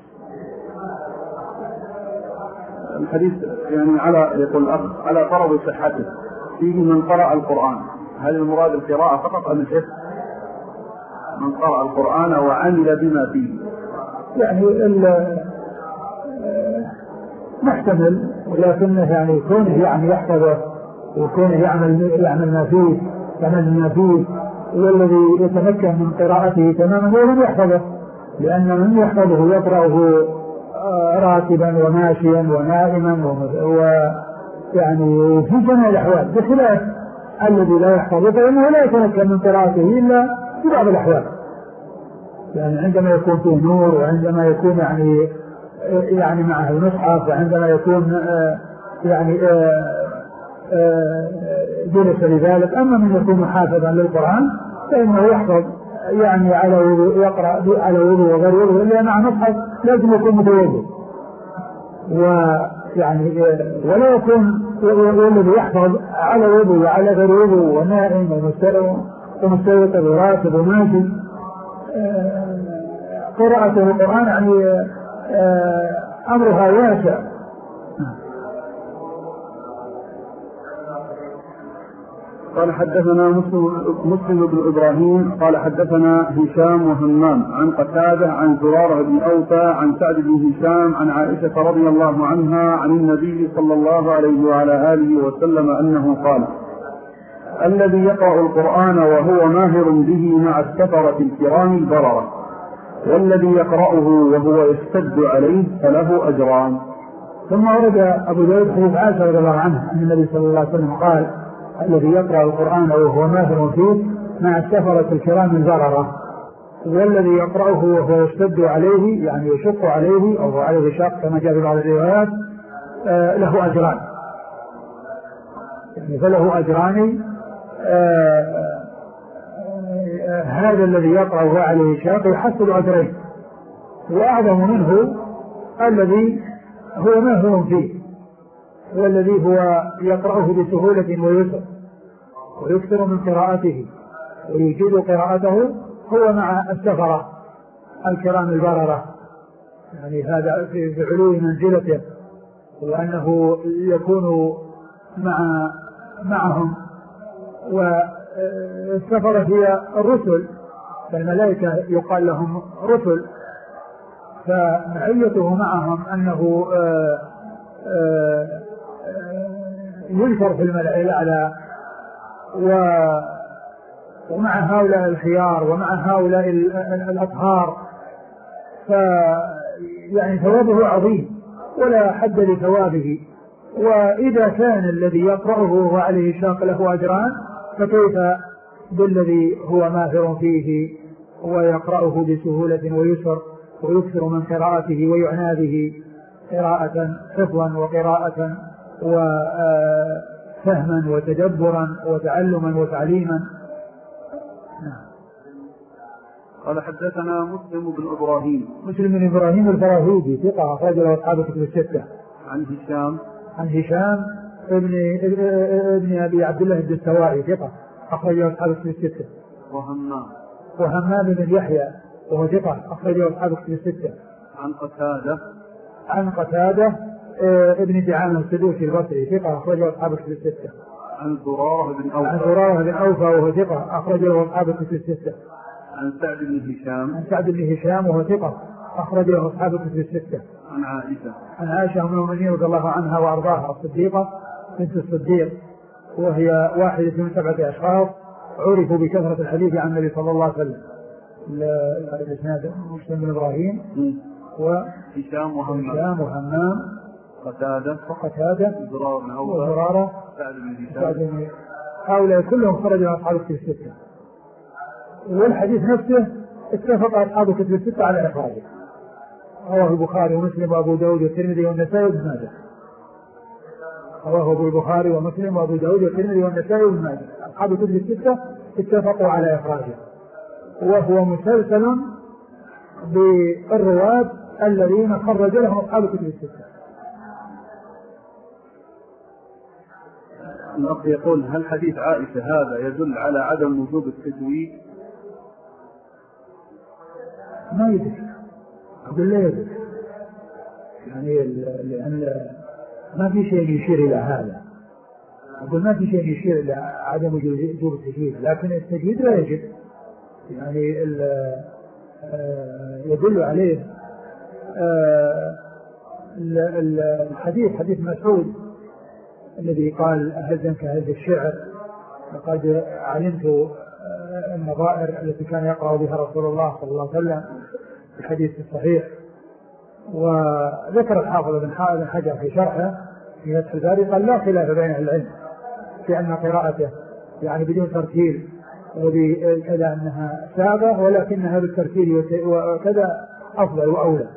[SPEAKER 1] الحديث يعني على يقول الأخ على فرض صحته فيه من قرأ القرآن، هل المراد القراءة فقط أم الحفظ؟ من قرأ القرآن وعمل بما فيه
[SPEAKER 2] يعني محتمل ولكنه يعني كونه يعني يحفظه وكونه يعمل يعمل ما فيه يعمل ما فيه والذي يتمكن من قراءته تماما هو من يحفظه، لأن من يحفظه يقرأه راكبا وماشيا ونائما ويعني في جميع الأحوال، بخلاف الذي لا يحفظه فإنه لا يتمكن من قراءته إلا في بعض الأحوال، يعني عندما يكون فيه نور وعندما يكون يعني يعني معه المصحف وعندما يكون يعني جلس لذلك. أما من يكون محافظا للقرآن فإنه يحفظ يعني على وضوء يقرأ على وضوء وغير وضوء إلا مع مصحف لازم يكون متوضئ ويعني ولا يكون والذي يحفظ على وضوء وعلى غير وضوء ونائم ومستيقظ وراتب وماشي قراءته القرآن يعني أمرها واسع.
[SPEAKER 1] قال حدثنا مسلم بن إبراهيم قال حدثنا هشام وهمام عن قتادة عن زرارة بن أوفى عن سعد بن هشام عن عائشة رضي الله عنها عن النبي صلى الله عليه وعلى آله وسلم أنه قال: الذي يقرأ القرآن وهو ماهر به مع السفرة الكرام البررة، والذي يقرأه وهو يشتد عليه فله أجران.
[SPEAKER 2] ثم ورد أبو داود حديث عائشة رضي الله عنها أن النبي صلى الله عليه وسلم قال: الذي يقرأ القرآن وهو ماهر فيه مع السفرة الكرام البررة، والذي يقرأه وهو يشتد عليه يعني يشق عليه أو عليه شق كما جاء في بعض الروايات آه له أجران، يعني فله أجران. آه آه هذا الذي يقرأ وهو عليه شاق يحصل أجرين، وأعظم منه الذي هو ماهر فيه والذي هو يقرأه بسهولة ويسر ويكثر من قراءته ويجيد قراءته هو مع السفرة الكرام البررة، يعني هذا في علو منزلته، وأنه يكون مع معهم. والسفرة هي الرسل، فالملائكة يقال لهم رسل، فمعيته معهم أنه آآ آآ يذكر في الملأ الأعلى، ومع هؤلاء الخيار ومع هؤلاء الأطهار، فيعني ثوابه عظيم ولا حد لثوابه. وإذا كان الذي يقرأه وهو عليه شاق له أجران، فكيف بالذي هو ماهر فيه ويقرأه بسهولة ويسر ويكثر من قراءته ويعنى به قراءة حفظا وقراءة وفهما وتدبرا وتعلما وتعليما.
[SPEAKER 1] قال حدثنا مسلم بن إبراهيم
[SPEAKER 2] مسلم بن إبراهيم الفراهيدي ثقة أخرج له أصحاب الكتب الستة.
[SPEAKER 1] عن هشام
[SPEAKER 2] عن هشام ابن ابن أبي عبد الله الدستوائي ثقة أخرجه أصحاب الكتب الستة.
[SPEAKER 1] وهمام
[SPEAKER 2] وهمام بن يحيى وهو ثقة أخرجه أصحاب الكتب الستة.
[SPEAKER 1] عن قتادة
[SPEAKER 2] عن قتادة ابن دعامة السدوسي البصري ثقة أخرجه أصحاب الكتب الستة.
[SPEAKER 1] عن زرارة بن أوفى
[SPEAKER 2] عن زرارة بن أوفى وهو ثقة أخرجه أصحاب الكتب الستة.
[SPEAKER 1] عن سعد بن هشام
[SPEAKER 2] عن سعد بن هشام وهو ثقة أخرجه أصحاب الكتب الستة.
[SPEAKER 1] عن عائشة
[SPEAKER 2] عن عائشة أم المؤمنين رضي الله عنها وأرضاها الصديقة بنت الصديق، وهي واحدة من سبعة أشخاص عرفوا بكثرة الحديث عن النبي صلى الله عليه وسلم. الإسناد مسلم بن إبراهيم
[SPEAKER 1] وهشام وهمام
[SPEAKER 2] وهمام
[SPEAKER 1] قتادة
[SPEAKER 2] وقتادة
[SPEAKER 1] وزرارة سعد بن هشام،
[SPEAKER 2] هؤلاء كلهم خرجوا أصحاب الكتب الستة. والحديث نفسه اتفق أصحاب الكتب الستة على إخراجه، رواه البخاري ومسلم وأبو داود والترمذي والنسائي وابن ماجه. رواه أبو البخاري ومسلم وأبو داود والترمذي والنسائي وابن ماجه. أصحاب الكتب الستة اتفقوا على إخراجه، وهو مسلسل بالرواة الذين خرج لهم أصحاب الكتب الستة.
[SPEAKER 1] الأخ يقول: هل حديث عائشة هذا يدل على عدم وجوب التزويج؟
[SPEAKER 2] ما يدري، أقول لا يدري، يعني لأن ما في شيء يشير إلى هذا. أقول ما في شيء يشير إلى عدم وجوب التجويد، لكن التجويد لا يجب، يعني يدل عليه الحديث حديث مسعود الذي قال: أهزنك هذا الشعر لقد علمت النظائر التي كان يقرأ بها رسول الله صلى الله عليه وسلم في الحديث الصحيح. وذكر الحافظ بن حجر في شرحه في فتح الباري قال: لا خلاف بين العلم في أن قراءته يعني بدون ترتيل وبكذا أنها سابة، ولكنها بالترتيل وكذا أفضل وأولى.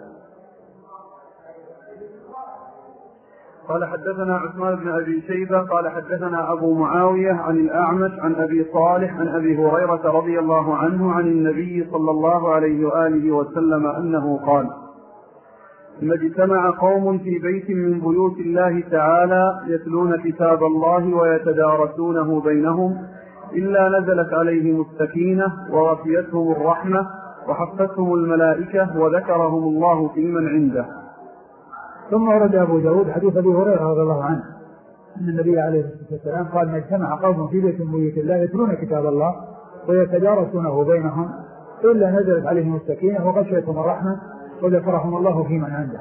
[SPEAKER 1] قال: حدثنا عثمان بن أبي شيبة قال حدثنا أبو معاوية عن الأعمش عن أبي صالح عن أبي هريرة رضي الله عنه عن النبي صلى الله عليه وآله وسلم أنه قال: ما اجتمع قوم في بيت من بيوت الله تعالى يتلون كتاب الله ويتدارسونه بينهم إلا نزلت عليهم السكينة وغشيتهم الرحمة وحفتهم الملائكة وذكرهم الله في من عنده.
[SPEAKER 2] ثم ورد أبو داود حديث أبي هريرة رضي الله عنه أن النبي عليه الصلاة والسلام قال: ما اجتمع قوم في بيت من بيوت الله يتلون كتاب الله ويتدارسونه بينهم إلا نزلت عليهم السكينة وغشيتهم الرحمة وذكرهم الله في من عنده.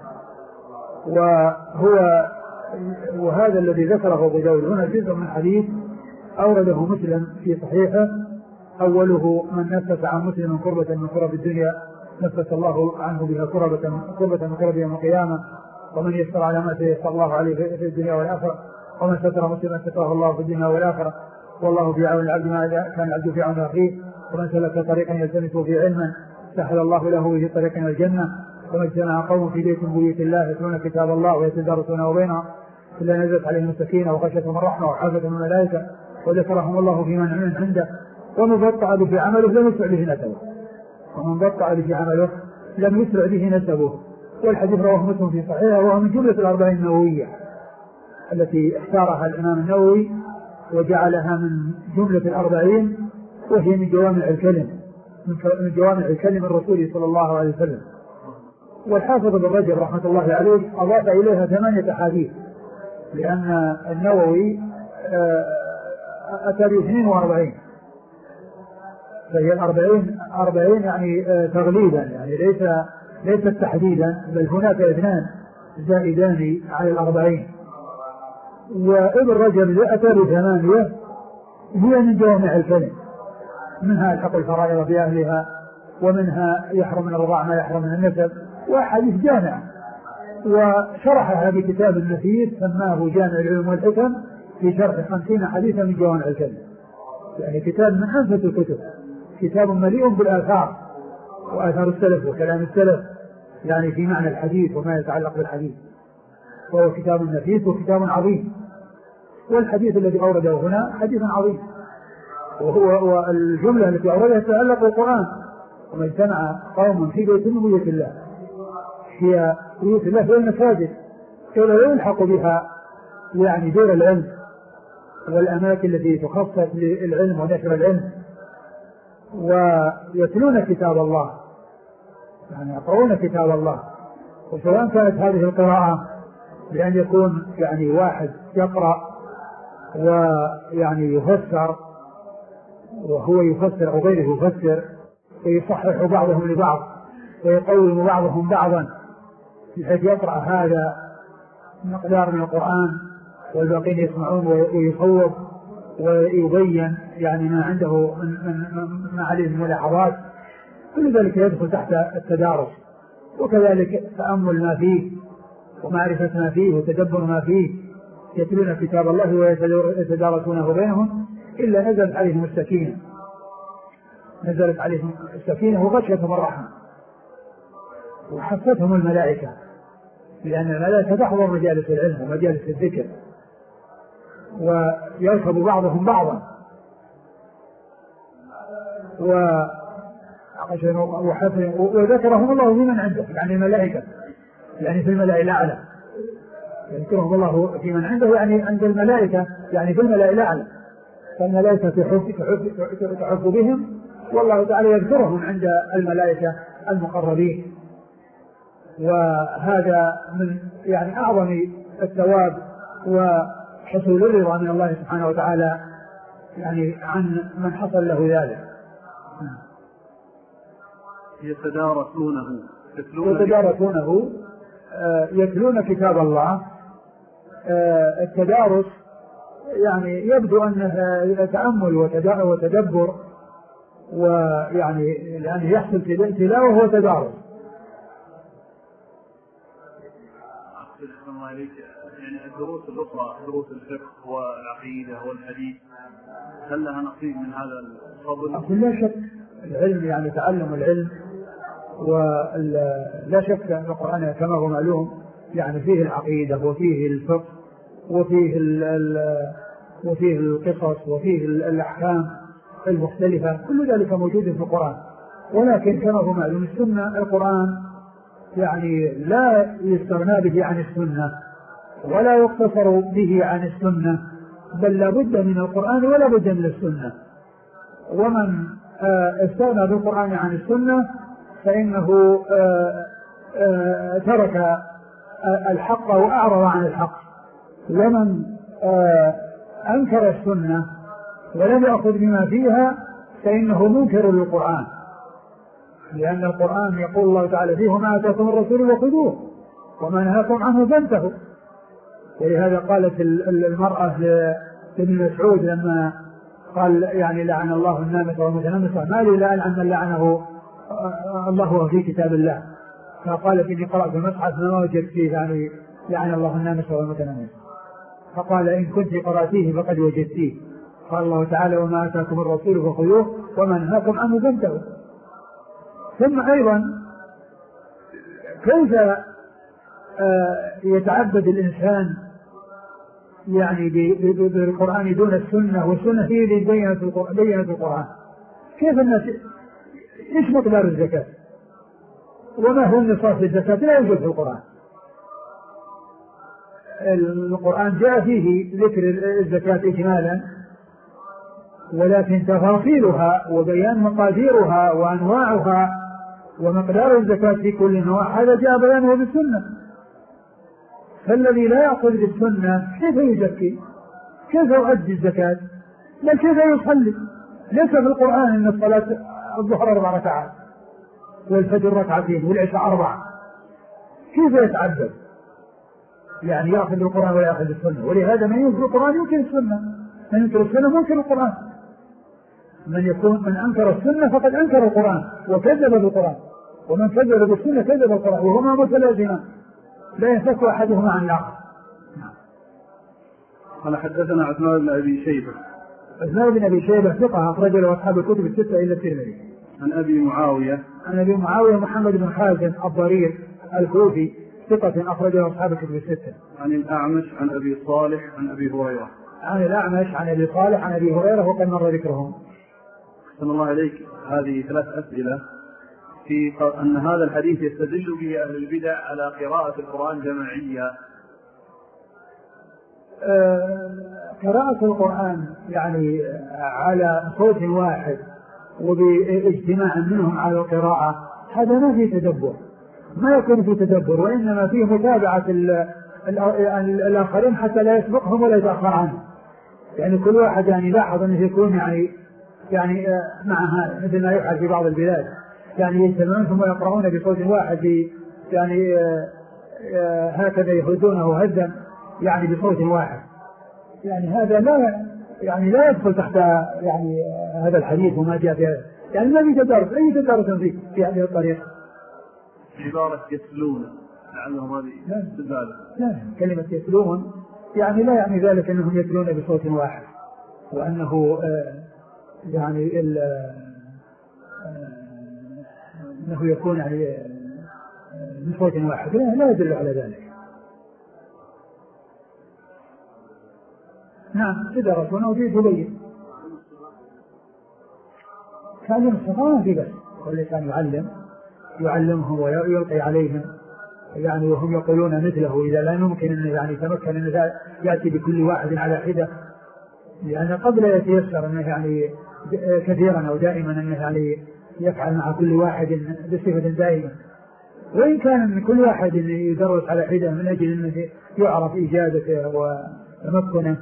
[SPEAKER 2] وهو وهذا الذي ذكره أبو داود هنا جزء من حديث أورده مسلم في صحيحه، أوله: من نفس عن مسلم كربة من كرب الدنيا نفس الله عنه بها كربة كربة من كرب يوم القيامة، ومن يسر على ما سيسر الله عليه في الدنيا والآخرة، ومن ستر مسلما ستره الله في الدنيا والآخرة، والله في عون العبد ما كان العبد في عون أخيه، ومن سلك طريقا يلتمس فيه علما سهل الله له به طريقا إلى الجنة. وما اجتمع قوم في بيت من بيوت الله يتلون كتاب الله ويتدارسونه بينهم إلا نزلت عليهم السكينة وغشيتهم الرحمة وحفتهم الملائكة وذكرهم الله في من عنده. ومن بطأ به عمله لم يسرع به نسبه ومن بطأ به عمله لم يسرع به نسبه. والحديث رواه مسلم في صحيحه، وهو من جملة الأربعين النووية التي اختارها الإمام النووي وجعلها من جملة الأربعين، وهي من جوامع الكلم من جوامع الكلم الرسول صلى الله عليه وسلم. والحافظ بن رجب رحمة الله عليه أضاف إليها ثمانية أحاديث، لأن النووي أتى باثنين وأربعين، فهي الأربعين أربعين يعني تغليبا، يعني ليس ليس تحديدا، بل هناك اثنان زائدان على الأربعين. وابن رجب أتى بثمانية هي من جوامع الكلم، منها الحق الفرائض بأهلها، ومنها يحرم من الرضاع ما يحرم من النسب، وحديث جامع. وشرحها بكتاب النفيس سماه جامع العلوم والحكم في شرح خمسين حديثا من جوامع الكلم، يعني كتاب من أنفس الكتب، كتاب مليء بالآثار وآثار السلف وكلام السلف، يعني في معنى الحديث وما يتعلق بالحديث. وهو كتاب نفيس وكتاب عظيم، والحديث الذي أورده هنا حديث عظيم، وهو والجملة التي أوردها تتعلق بالقرآن: وما اجتمع قوم في بيت من بيوت الله. هي بيوت الله هي المساجد، كلا يلحق بها يعني دور العلم والأماكن التي تخصص للعلم ونشر العلم، ويتلون كتاب الله، يعني يقرؤون كتاب الله. وسواء كانت هذه القراءة بأن يكون يعني واحد يقرأ ويعني يفسر وهو يفسر أو غيره يفسر، ويصحح بعضهم لبعض ويقوم بعضهم بعضا، بحيث يقرأ هذا مقدار من القرآن والباقين يسمعون ويصوب ويبين يعني ما عنده من, من ما عليه من ملاحظات. كل ذلك يدخل تحت التدارس، وكذلك تأمل ما فيه ومعرفة ما فيه وتدبر ما فيه. يتلون كتاب الله ويتدارسونه بينهم إلا نزلت عليهم السكينة، نزلت عليهم السكينة وغشيتهم الرحمة وحفتهم الملائكة، لأن الملائكة تحضر مجالس العلم ومجالس الذكر، ويركب بعضهم بعضا وذكرهم الله بمن عنده، يعني الملائكة يعني في الملائكة الأعلى، يذكرهم الله في من عنده يعني عند الملائكة، يعني في الملائكة الأعلى، فالملائكة تحف بهم، والله تعالى يذكرهم عند الملائكة المقربين. وهذا من يعني أعظم الثواب وحصول الرضا من الله سبحانه وتعالى يعني عن من حصل له ذلك.
[SPEAKER 1] يتدارسونه
[SPEAKER 2] يتدارسونه يتلون كتاب الله. التدارس يعني يبدو أنه تأمل وتدبر، ويعني يعني يحصل في تلاوة وتدارس.
[SPEAKER 1] يعني الدروس الأخرى دروس الفقه والعقيدة والحديث هل لها نصيب من هذا الفضل؟
[SPEAKER 2] لا شك العلم يعني تعلم العلم، ولا شك أن القرآن كما هو معلوم يعني فيه العقيدة وفيه الفقه وفيه وفيه القصص وفيه الأحكام المختلفة، كل ذلك موجود في القرآن. ولكن كما هو معلوم السنة القرآن يعني لا يستغنى به عن السنة ولا يقتصر به عن السنة، بل لا بد من القرآن ولا بد من السنة. ومن استغنى بالقرآن عن السنة فإنه ترك الحق وأعرض عن الحق. ومن أنكر السنة ولم يأخذ بما فيها فإنه منكر للقرآن، لأن القرآن يقول الله تعالى فيه ما آتاكم الرسول وخذوه وما نهاكم عنه فانتهوا. ولهذا قالت المرأة لابن مسعود لما قال يعني لعن الله النامت والمتنمسة ما لي لا ألعن من لعنه الله في كتاب الله، فقالت إني قرأت المصحف ما وجدت فيه يعني لعن الله النامت والمتنمسة، فقال إن كنت قرأتيه فقد وجدتيه. قال الله تعالى وما آتاكم الرسول فخذوه وما نهاكم عنه فانتهوا. ثم أيضا كيف يتعبد الإنسان يعني بالقرآن دون السنة، والسنة هي اللي بينت القرآن. كيف الناس إيش مقدار الزكاة وما هو النصاب الزكاة لا يوجد في القرآن. القرآن جاء فيه ذكر الزكاة إجمالا، ولكن تفاصيلها وبيان مقاديرها وأنواعها ومقدار الزكاة في كل نوع هذا جاء بيانه بالسنة. فالذي لا يأخذ بالسنة كيف يزكي؟ كيف يؤدي الزكاة؟ بل كيف يصلي؟ ليس في القرآن أن الصلاة الظهر أربع ركعات والفجر ركعتين والعشاء أربعة. كيف يتعبد؟ يعني يأخذ القرآن ولا يأخذ السنة. ولهذا من ينكر القرآن ينكر السنة، من ينكر السنة منكر القرآن. من يكون من أنكر السنة فقد أنكر القرآن وكذب بالقرآن، ومن كذب بالسنة كذب القرآن، وهما متلازمان لا ينفك أحدهما عن الآخر.
[SPEAKER 1] قال حدثنا عثمان بن أبي شيبة.
[SPEAKER 2] عثمان بن أبي شيبة ثقة أخرج له أصحاب الكتب الستة إلا الترمذي.
[SPEAKER 1] عن أبي معاوية
[SPEAKER 2] عن أبي معاوية محمد بن خازن الضرير الكوفي ثقة أخرج له أصحاب الكتب الستة.
[SPEAKER 1] عن الأعمش عن أبي صالح عن أبي هريرة.
[SPEAKER 2] عن الأعمش عن أبي صالح عن أبي هريرة وقد مر ذكرهم.
[SPEAKER 1] أحسن الله عليك. هذه ثلاث أسئلة في أن هذا الحديث يستدل به أهل البدع على قراءة القرآن جماعية.
[SPEAKER 2] قراءة القرآن يعني على صوت واحد وباجتماع منهم على القراءة هذا ما فيه تدبر، ما يكون فيه تدبر، وإنما فيه متابعة الآخرين حتى لا يسبقهم ولا يتأخر عنهم. يعني كل واحد يعني لاحظ أنه يكون يعني يعني معها مثل ما يفعل في بعض البلاد، يعني يجتمعون ثم يقرؤون بصوت واحد يعني هكذا يهدونه هدا يعني بصوت واحد. يعني هذا لا يعني لا يدخل تحت يعني هذا الحديث وما جاء فيه، يعني ما في تدارس أي تدارس فيه في هذه الطريقة.
[SPEAKER 1] عبارة يتلون لعلهم هذه
[SPEAKER 2] لا لا كلمة يتلون يعني لا يعني ذلك أنهم يتلون بصوت واحد وأنه آه يعني آه أنه يكون يعني آه بصوت واحد، لا, لا يدل على ذلك. نعم تدرسونه وفيه تبين كان الصغار في بس كل كان يعلم يعلمهم ويلقي عليهم يعني وهم يقولون مثله إذا لا يمكن أن يعني تمكن أن يأتي بكل واحد على حدة، لأن يعني قبل يتيسر أنه يعني كثيرا أو دائما أنه يعني يفعل مع كل واحد بصفة دائمة، وإن كان من كل واحد يدرس على حدة من أجل أنه يعرف إجابته وتمكنه.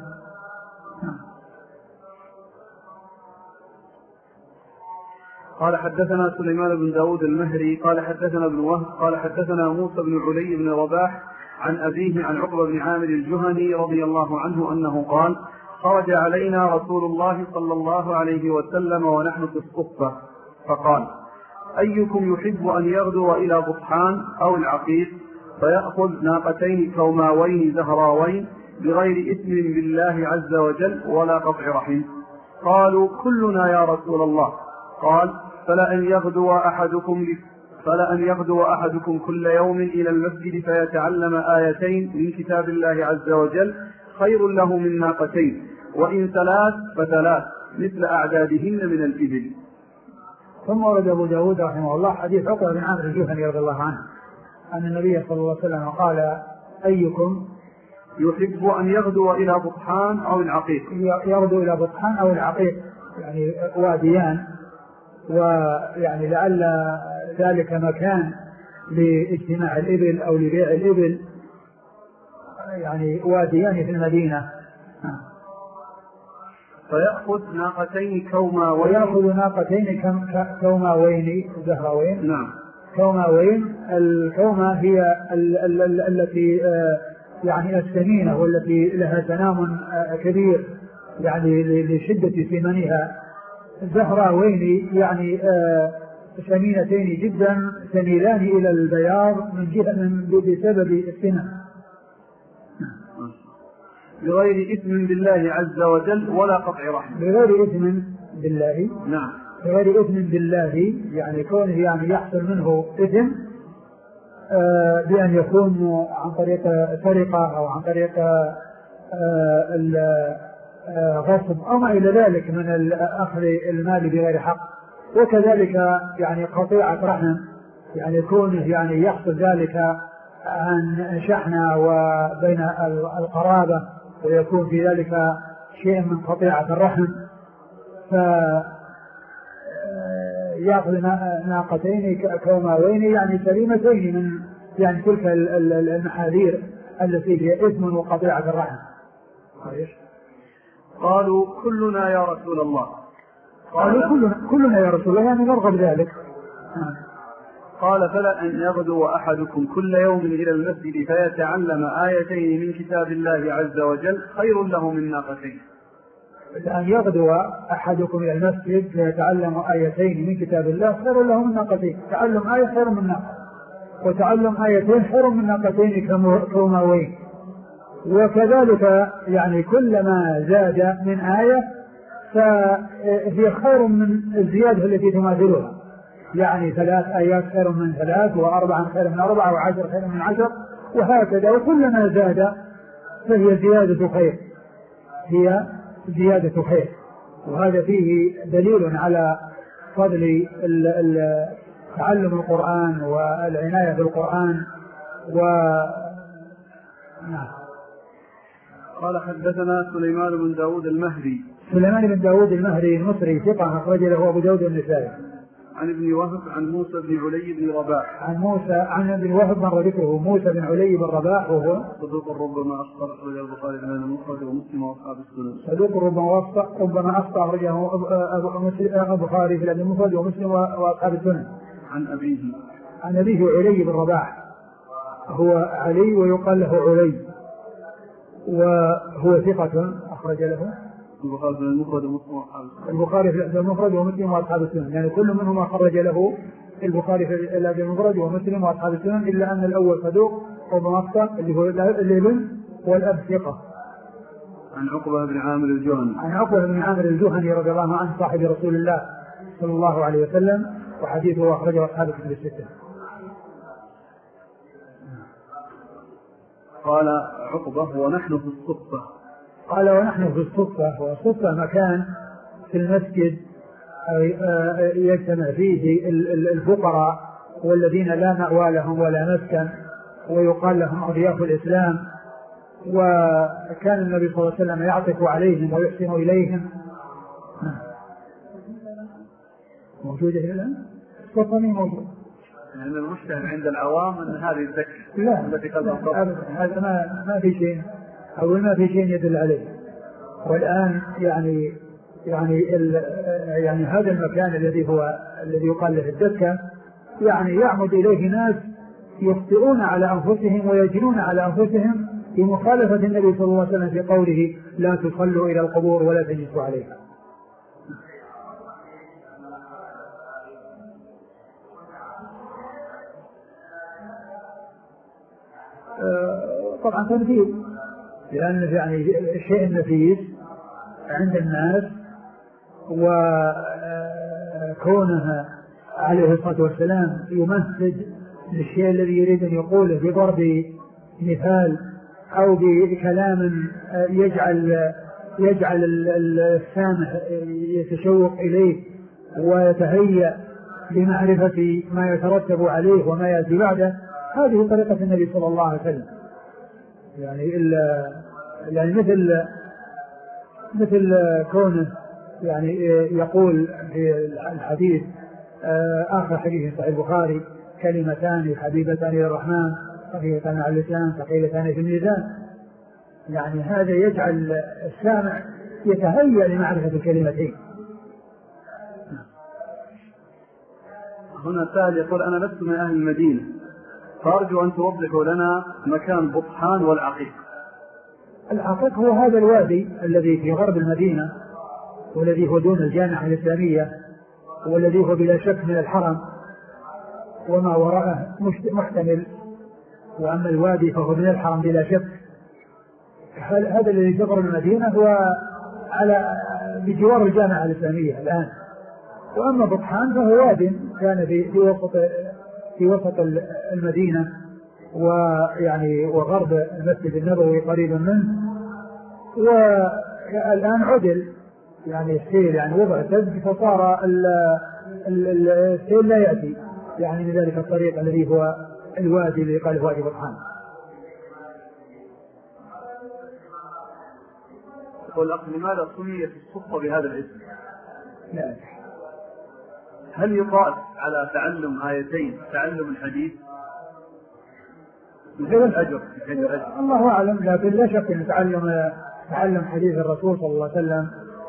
[SPEAKER 1] قال حدثنا سليمان بن داود المهري قال حدثنا ابن وهب قال حدثنا موسى بن علي بن رباح عن أبيه عن عقبة بن عامر الجهني رضي الله عنه أنه قال خرج علينا رسول الله صلى الله عليه وسلم ونحن في الصفة فقال أيكم يحب أن يغدو إلى بطحان أو العقيق فيأخذ ناقتين كوماوين زهراوين بغير إثم بالله عز وجل ولا قطع رحم؟ قالوا كلنا يا رسول الله. قال فلا أن يغدو أحدكم فلا أن يغدو أحدكم كل يوم إلى المسجد فيتعلم آيتين من كتاب الله عز وجل خير له من ناقتين، وإن ثلاث فثلاث مثل أعدادهن من الإبل.
[SPEAKER 2] ثم ورد أبو داود رحمه الله حديث عقبة بن عامر الجهني رضي الله عنه أن النبي صلى الله عليه وسلم قال أيكم
[SPEAKER 1] يحب أن يغدو إلى بطحان أو العقيق
[SPEAKER 2] يغدو إلى بطحان أو العقيق يعني واديان، ويعني لعل ذلك مكان لاجتماع الإبل أو لبيع الإبل، يعني واديان في المدينة.
[SPEAKER 1] فيأخذ ناقتين كوماوين
[SPEAKER 2] ويأخذ ناقتين كوماوين زهراوين.
[SPEAKER 1] نعم.
[SPEAKER 2] كوماوين الكومة هي ال ال ال التي يعني السمينة والتي لها تنام كبير يعني لشدة ثمنها. زهراوين يعني سمينتين جدا سميلان إلى البياض من جهة من بسبب الثمن.
[SPEAKER 1] بغير إثم بالله عز وجل ولا قطع رحم.
[SPEAKER 2] بغير إثم بالله.
[SPEAKER 1] نعم.
[SPEAKER 2] بغير إثم بالله يعني كونه يعني يحصل منه إثم آه بأن يكون عن طريق سرقة أو عن طريق آه غصب أو ما إلى ذلك من أخذ المال بغير حق. وكذلك يعني قطيعة رحم يعني كونه يعني يحصل ذلك عن شحنة وبين القرابة ويكون في ذلك شيء من قطيعة الرحم، فيأخذ ناقتين كوماوين يعني سليمتين من يعني تلك المحاذير التي هي إثم وقطيعة الرحم.
[SPEAKER 1] قالوا كلنا يا رسول الله.
[SPEAKER 2] قالوا كلنا, كلنا يا رسول الله يعني نرغب ذلك.
[SPEAKER 1] قال فلا أن يغدو أحدكم كل يوم إلى المسجد فيتعلم آيتين من كتاب الله عز وجل خير له من ناقتين.
[SPEAKER 2] أن يغدو أحدكم إلى المسجد فيتعلم آيتين من كتاب الله خير له من ناقتين. تعلم آية خير من ناقة، وتعلم آيتين خير من ناقتين كوماوين. وكذلك يعني كلما زاد من آية فهي خير من الزيادة التي تماثلها، يعني ثلاث آيات خير من ثلاث وأربعة خير من أربعة وعشر خير من عشر وهكذا، وكلما زاد فهي زيادة خير هي زيادة خير. وهذا فيه دليل على فضل تعلم القرآن والعناية بالقرآن. و نعم.
[SPEAKER 1] قال حدثنا سليمان بن داود المهري.
[SPEAKER 2] سليمان بن داود المهري المصري ثقة أخرج له أبو داود النسائي.
[SPEAKER 1] عن ابن وهب عن موسى بن علي بن رباح.
[SPEAKER 2] عن موسى عن ابن وهب مر ذكره موسى بن علي بن رباح وهو
[SPEAKER 1] صدوق ربما أخطأ أخرجه البخاري في المفرد ومسلم وأصحاب السنن.
[SPEAKER 2] صدوق ربما أخطأ ربما أخطأ أخرجه البخاري في المفرد ومسلم وأصحاب السنن.
[SPEAKER 1] عن أبيه
[SPEAKER 2] عن أبيه علي بن رباح هو علي ويقال له علي وهو ثقة أخرج له
[SPEAKER 1] البخاري في المفرد ومسلم وأصحاب السنن.
[SPEAKER 2] البخاري في المفرد ومسلم وأصحاب السنن يعني كل منهما أخرج له البخاري في المفرد ومسلم وأصحاب السنن إلا أن الأول صدوق ربما أخطأ اللي هو الابن والأب ثقة.
[SPEAKER 1] عن عقبة بن عامر الجهني.
[SPEAKER 2] عن عقبة بن عامر الجهني رضي الله عنه صاحب رسول الله صلى الله عليه وسلم وحديثه أخرجه أصحاب الكتب الستة.
[SPEAKER 1] قال عقبة ونحن في الصفة.
[SPEAKER 2] قال ونحن في الصفة والصفة مكان في المسجد يجتمع فيه الفقراء والذين لا مأوى لهم ولا مسكن ويقال لهم أضياف الإسلام وكان النبي صلى الله عليه وسلم يعطف عليهم ويحسن إليهم. موجودة هنا الصفة مين موجود
[SPEAKER 1] يعني المشتهر عند العوام أن هذه الذكر
[SPEAKER 2] لا
[SPEAKER 1] التي قد
[SPEAKER 2] هذا ما ما في شيء أو ما في شيء يدل عليه. والآن يعني يعني يعني هذا المكان الذي هو الذي يقال له الدكة يعني يعمد إليه ناس يخطئون على أنفسهم ويجنون على أنفسهم في مخالفة النبي صلى الله عليه وسلم في قوله لا تصلوا إلى القبور ولا تجلسوا عليها. طبعا تنفيذ لأن يعني الشيء النفيس عند الناس وكونها عليه الصلاة والسلام يمثل للشيء الذي يريد أن يقوله بضرب مثال أو بكلام يجعل يجعل السامع يتشوق إليه ويتهيأ لمعرفة ما يترتب عليه وما يأتي بعده. هذه طريقة النبي صلى الله عليه وسلم يعني إلا يعني مثل مثل كونه يعني يقول في الحديث آخر حديث صحيح البخاري كلمتان حبيبتان إلى الرحمن خفيفتان على اللسان ثقيلتان في الميزان. يعني هذا يجعل السامع يتهيأ لمعرفة الكلمتين.
[SPEAKER 1] هنا سائل يقول أنا لست من أهل المدينة فأرجو أن توضحوا لنا مكان بطحان والعقيق.
[SPEAKER 2] العقيق هو هذا الوادي الذي في غرب المدينة والذي هو دون الجامعة الإسلامية والذي هو بلا شك من الحرم وما وراءه محتمل وأما الوادي فهو من الحرم بلا شك. هذا الذي في غرب المدينة هو على بجوار الجامعة الإسلامية الآن. وأما بطحان فهو واد كان في في وسط في وسط المدينة ويعني وغرب المسجد النبوي قريبا منه. والآن عدل يعني السيل يعني وضع سد فصار السيل لا يأتي يعني من ذلك الطريق الذي هو الوادي اللي قال وادي بطحان.
[SPEAKER 1] يقول الأخ لماذا سميت الصفة بهذا الاسم؟
[SPEAKER 2] لا.
[SPEAKER 1] هل يقال على تعلم آيتين تعلم الحديث؟ الأجر
[SPEAKER 2] الله أعلم لكن لا شك أن تعلم تعلم حديث الرسول صلى الله عليه وسلم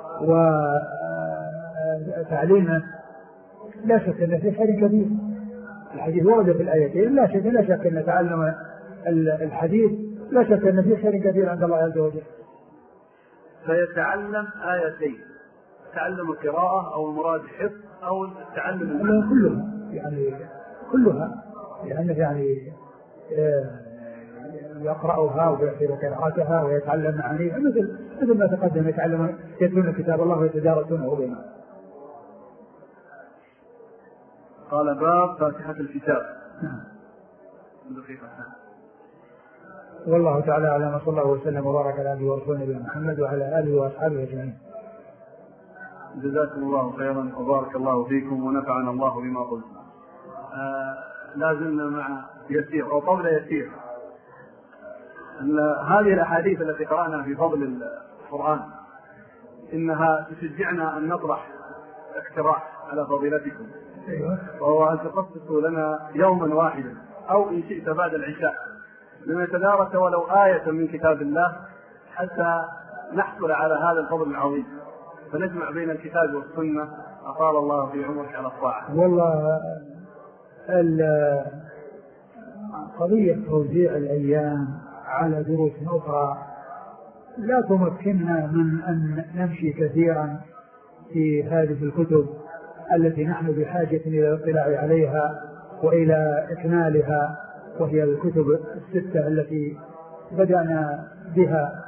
[SPEAKER 2] وتعليمه لا شك أن فيه خير كبير. الحديث ورد في الآيتين لا شك لا شك أن تعلم الحديث لا شك أن فيه خير كبير عند الله عز وجل.
[SPEAKER 1] فيتعلم آيتين تعلم القراءة أو المراد حفظ أو التعلم
[SPEAKER 2] كلها يعني كلها لأنه يعني يقرأها ويحفظ قراءتها ويتعلم معانيها مثل مثل ما تقدم يتعلم يتلون كتاب الله ويتدارسونه بينهم.
[SPEAKER 1] قال باب فاتحة الكتاب.
[SPEAKER 2] نعم. والله تعالى على ما صلى الله وسلم وبارك على عبده ورسوله نبينا محمد وعلى آله وأصحابه أجمعين.
[SPEAKER 1] جزاكم الله خيرا وبارك الله فيكم ونفعنا الله بما قلتم. آه لازلنا مع يسير أو قول يسير هذه الأحاديث التي قرأنا في فضل القرآن إنها تشجعنا أن نطرح اقتراح على فضيلتكم، وهو أن تخصصوا لنا يوما واحدا أو إن شئت بعد العشاء لنتدارس ولو آية من كتاب الله حتى نحصل على هذا الفضل العظيم، فنجمع بين الكتاب والسنة. أطال الله في عمرك على الطاعة.
[SPEAKER 2] والله قضية توزيع الأيام على دروس أخرى لا تمكننا من أن نمشي كثيرا في هذه الكتب التي نحن بحاجة إلى الاطلاع عليها وإلى إكمالها، وهي الكتب الستة التي بدأنا بها.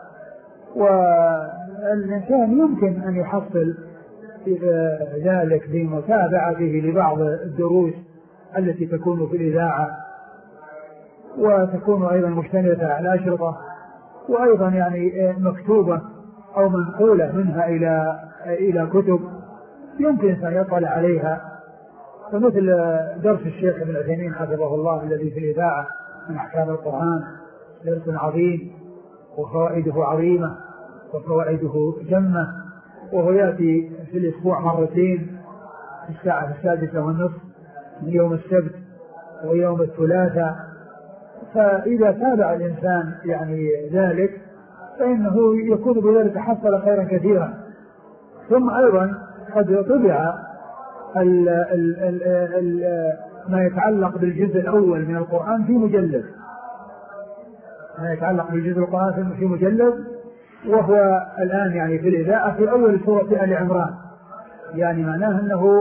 [SPEAKER 2] والإنسان يمكن أن يحصل ذلك بمتابعته لبعض الدروس التي تكون في الإذاعة، وتكون أيضا مشتملة على أشرطة، وأيضا يعني مكتوبة أو منقولة منها إلى إلى كتب يمكن أن يطلع عليها، فمثل درس الشيخ ابن عثيمين حفظه الله الذي في الإذاعة من أحكام القرآن، درس عظيم وفوائده عظيمة وفوائده جمة، وهو يأتي في الأسبوع مرتين في الساعة السادسة والنصف من يوم السبت ويوم الثلاثاء. فإذا تابع الإنسان يعني ذلك فإنه يكون بذلك حصل خيرا كثيرا. ثم أيضا قد طبع ال ال ال ال ما يتعلق بالجزء الأول من القرآن في مجلد، ما يتعلق بالجزء القرآن في مجلد، وهو الآن يعني في الإذاعة في أول سورة آل عمران، يعني معناه أنه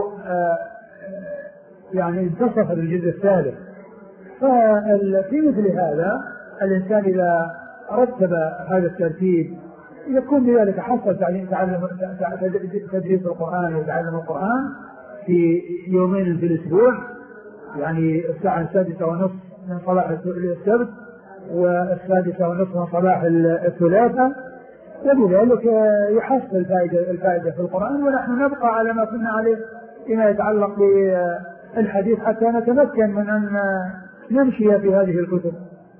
[SPEAKER 2] يعني انتصف بالجزء الثالث. ففي مثل هذا الإنسان إذا رتب هذا الترتيب يكون بذلك حصل تعلم تدريس القرآن وتعلم القرآن في يومين في الأسبوع، يعني الساعة السادسة ونصف من صباح السبت والسادسة ونصف من صباح الثلاثاء، وبذلك يحصل الفائدة, الفائدة في القرآن. ونحن نبقى على ما كنا عليه فيما يتعلق بالحديث حتى نتمكن من أن نمشي في هذه الكتب.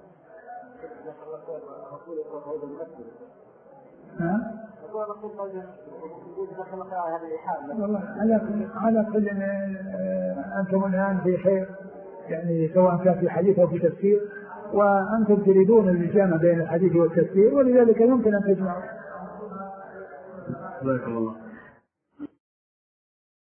[SPEAKER 2] والله على على كل أنتم الآن في خير، يعني سواء كان في حديث أو في تفسير، وأنتم تريدون الجامع بين الحديث والتفسير، ولذلك يمكن أن تجمعوا.
[SPEAKER 1] بارك الله.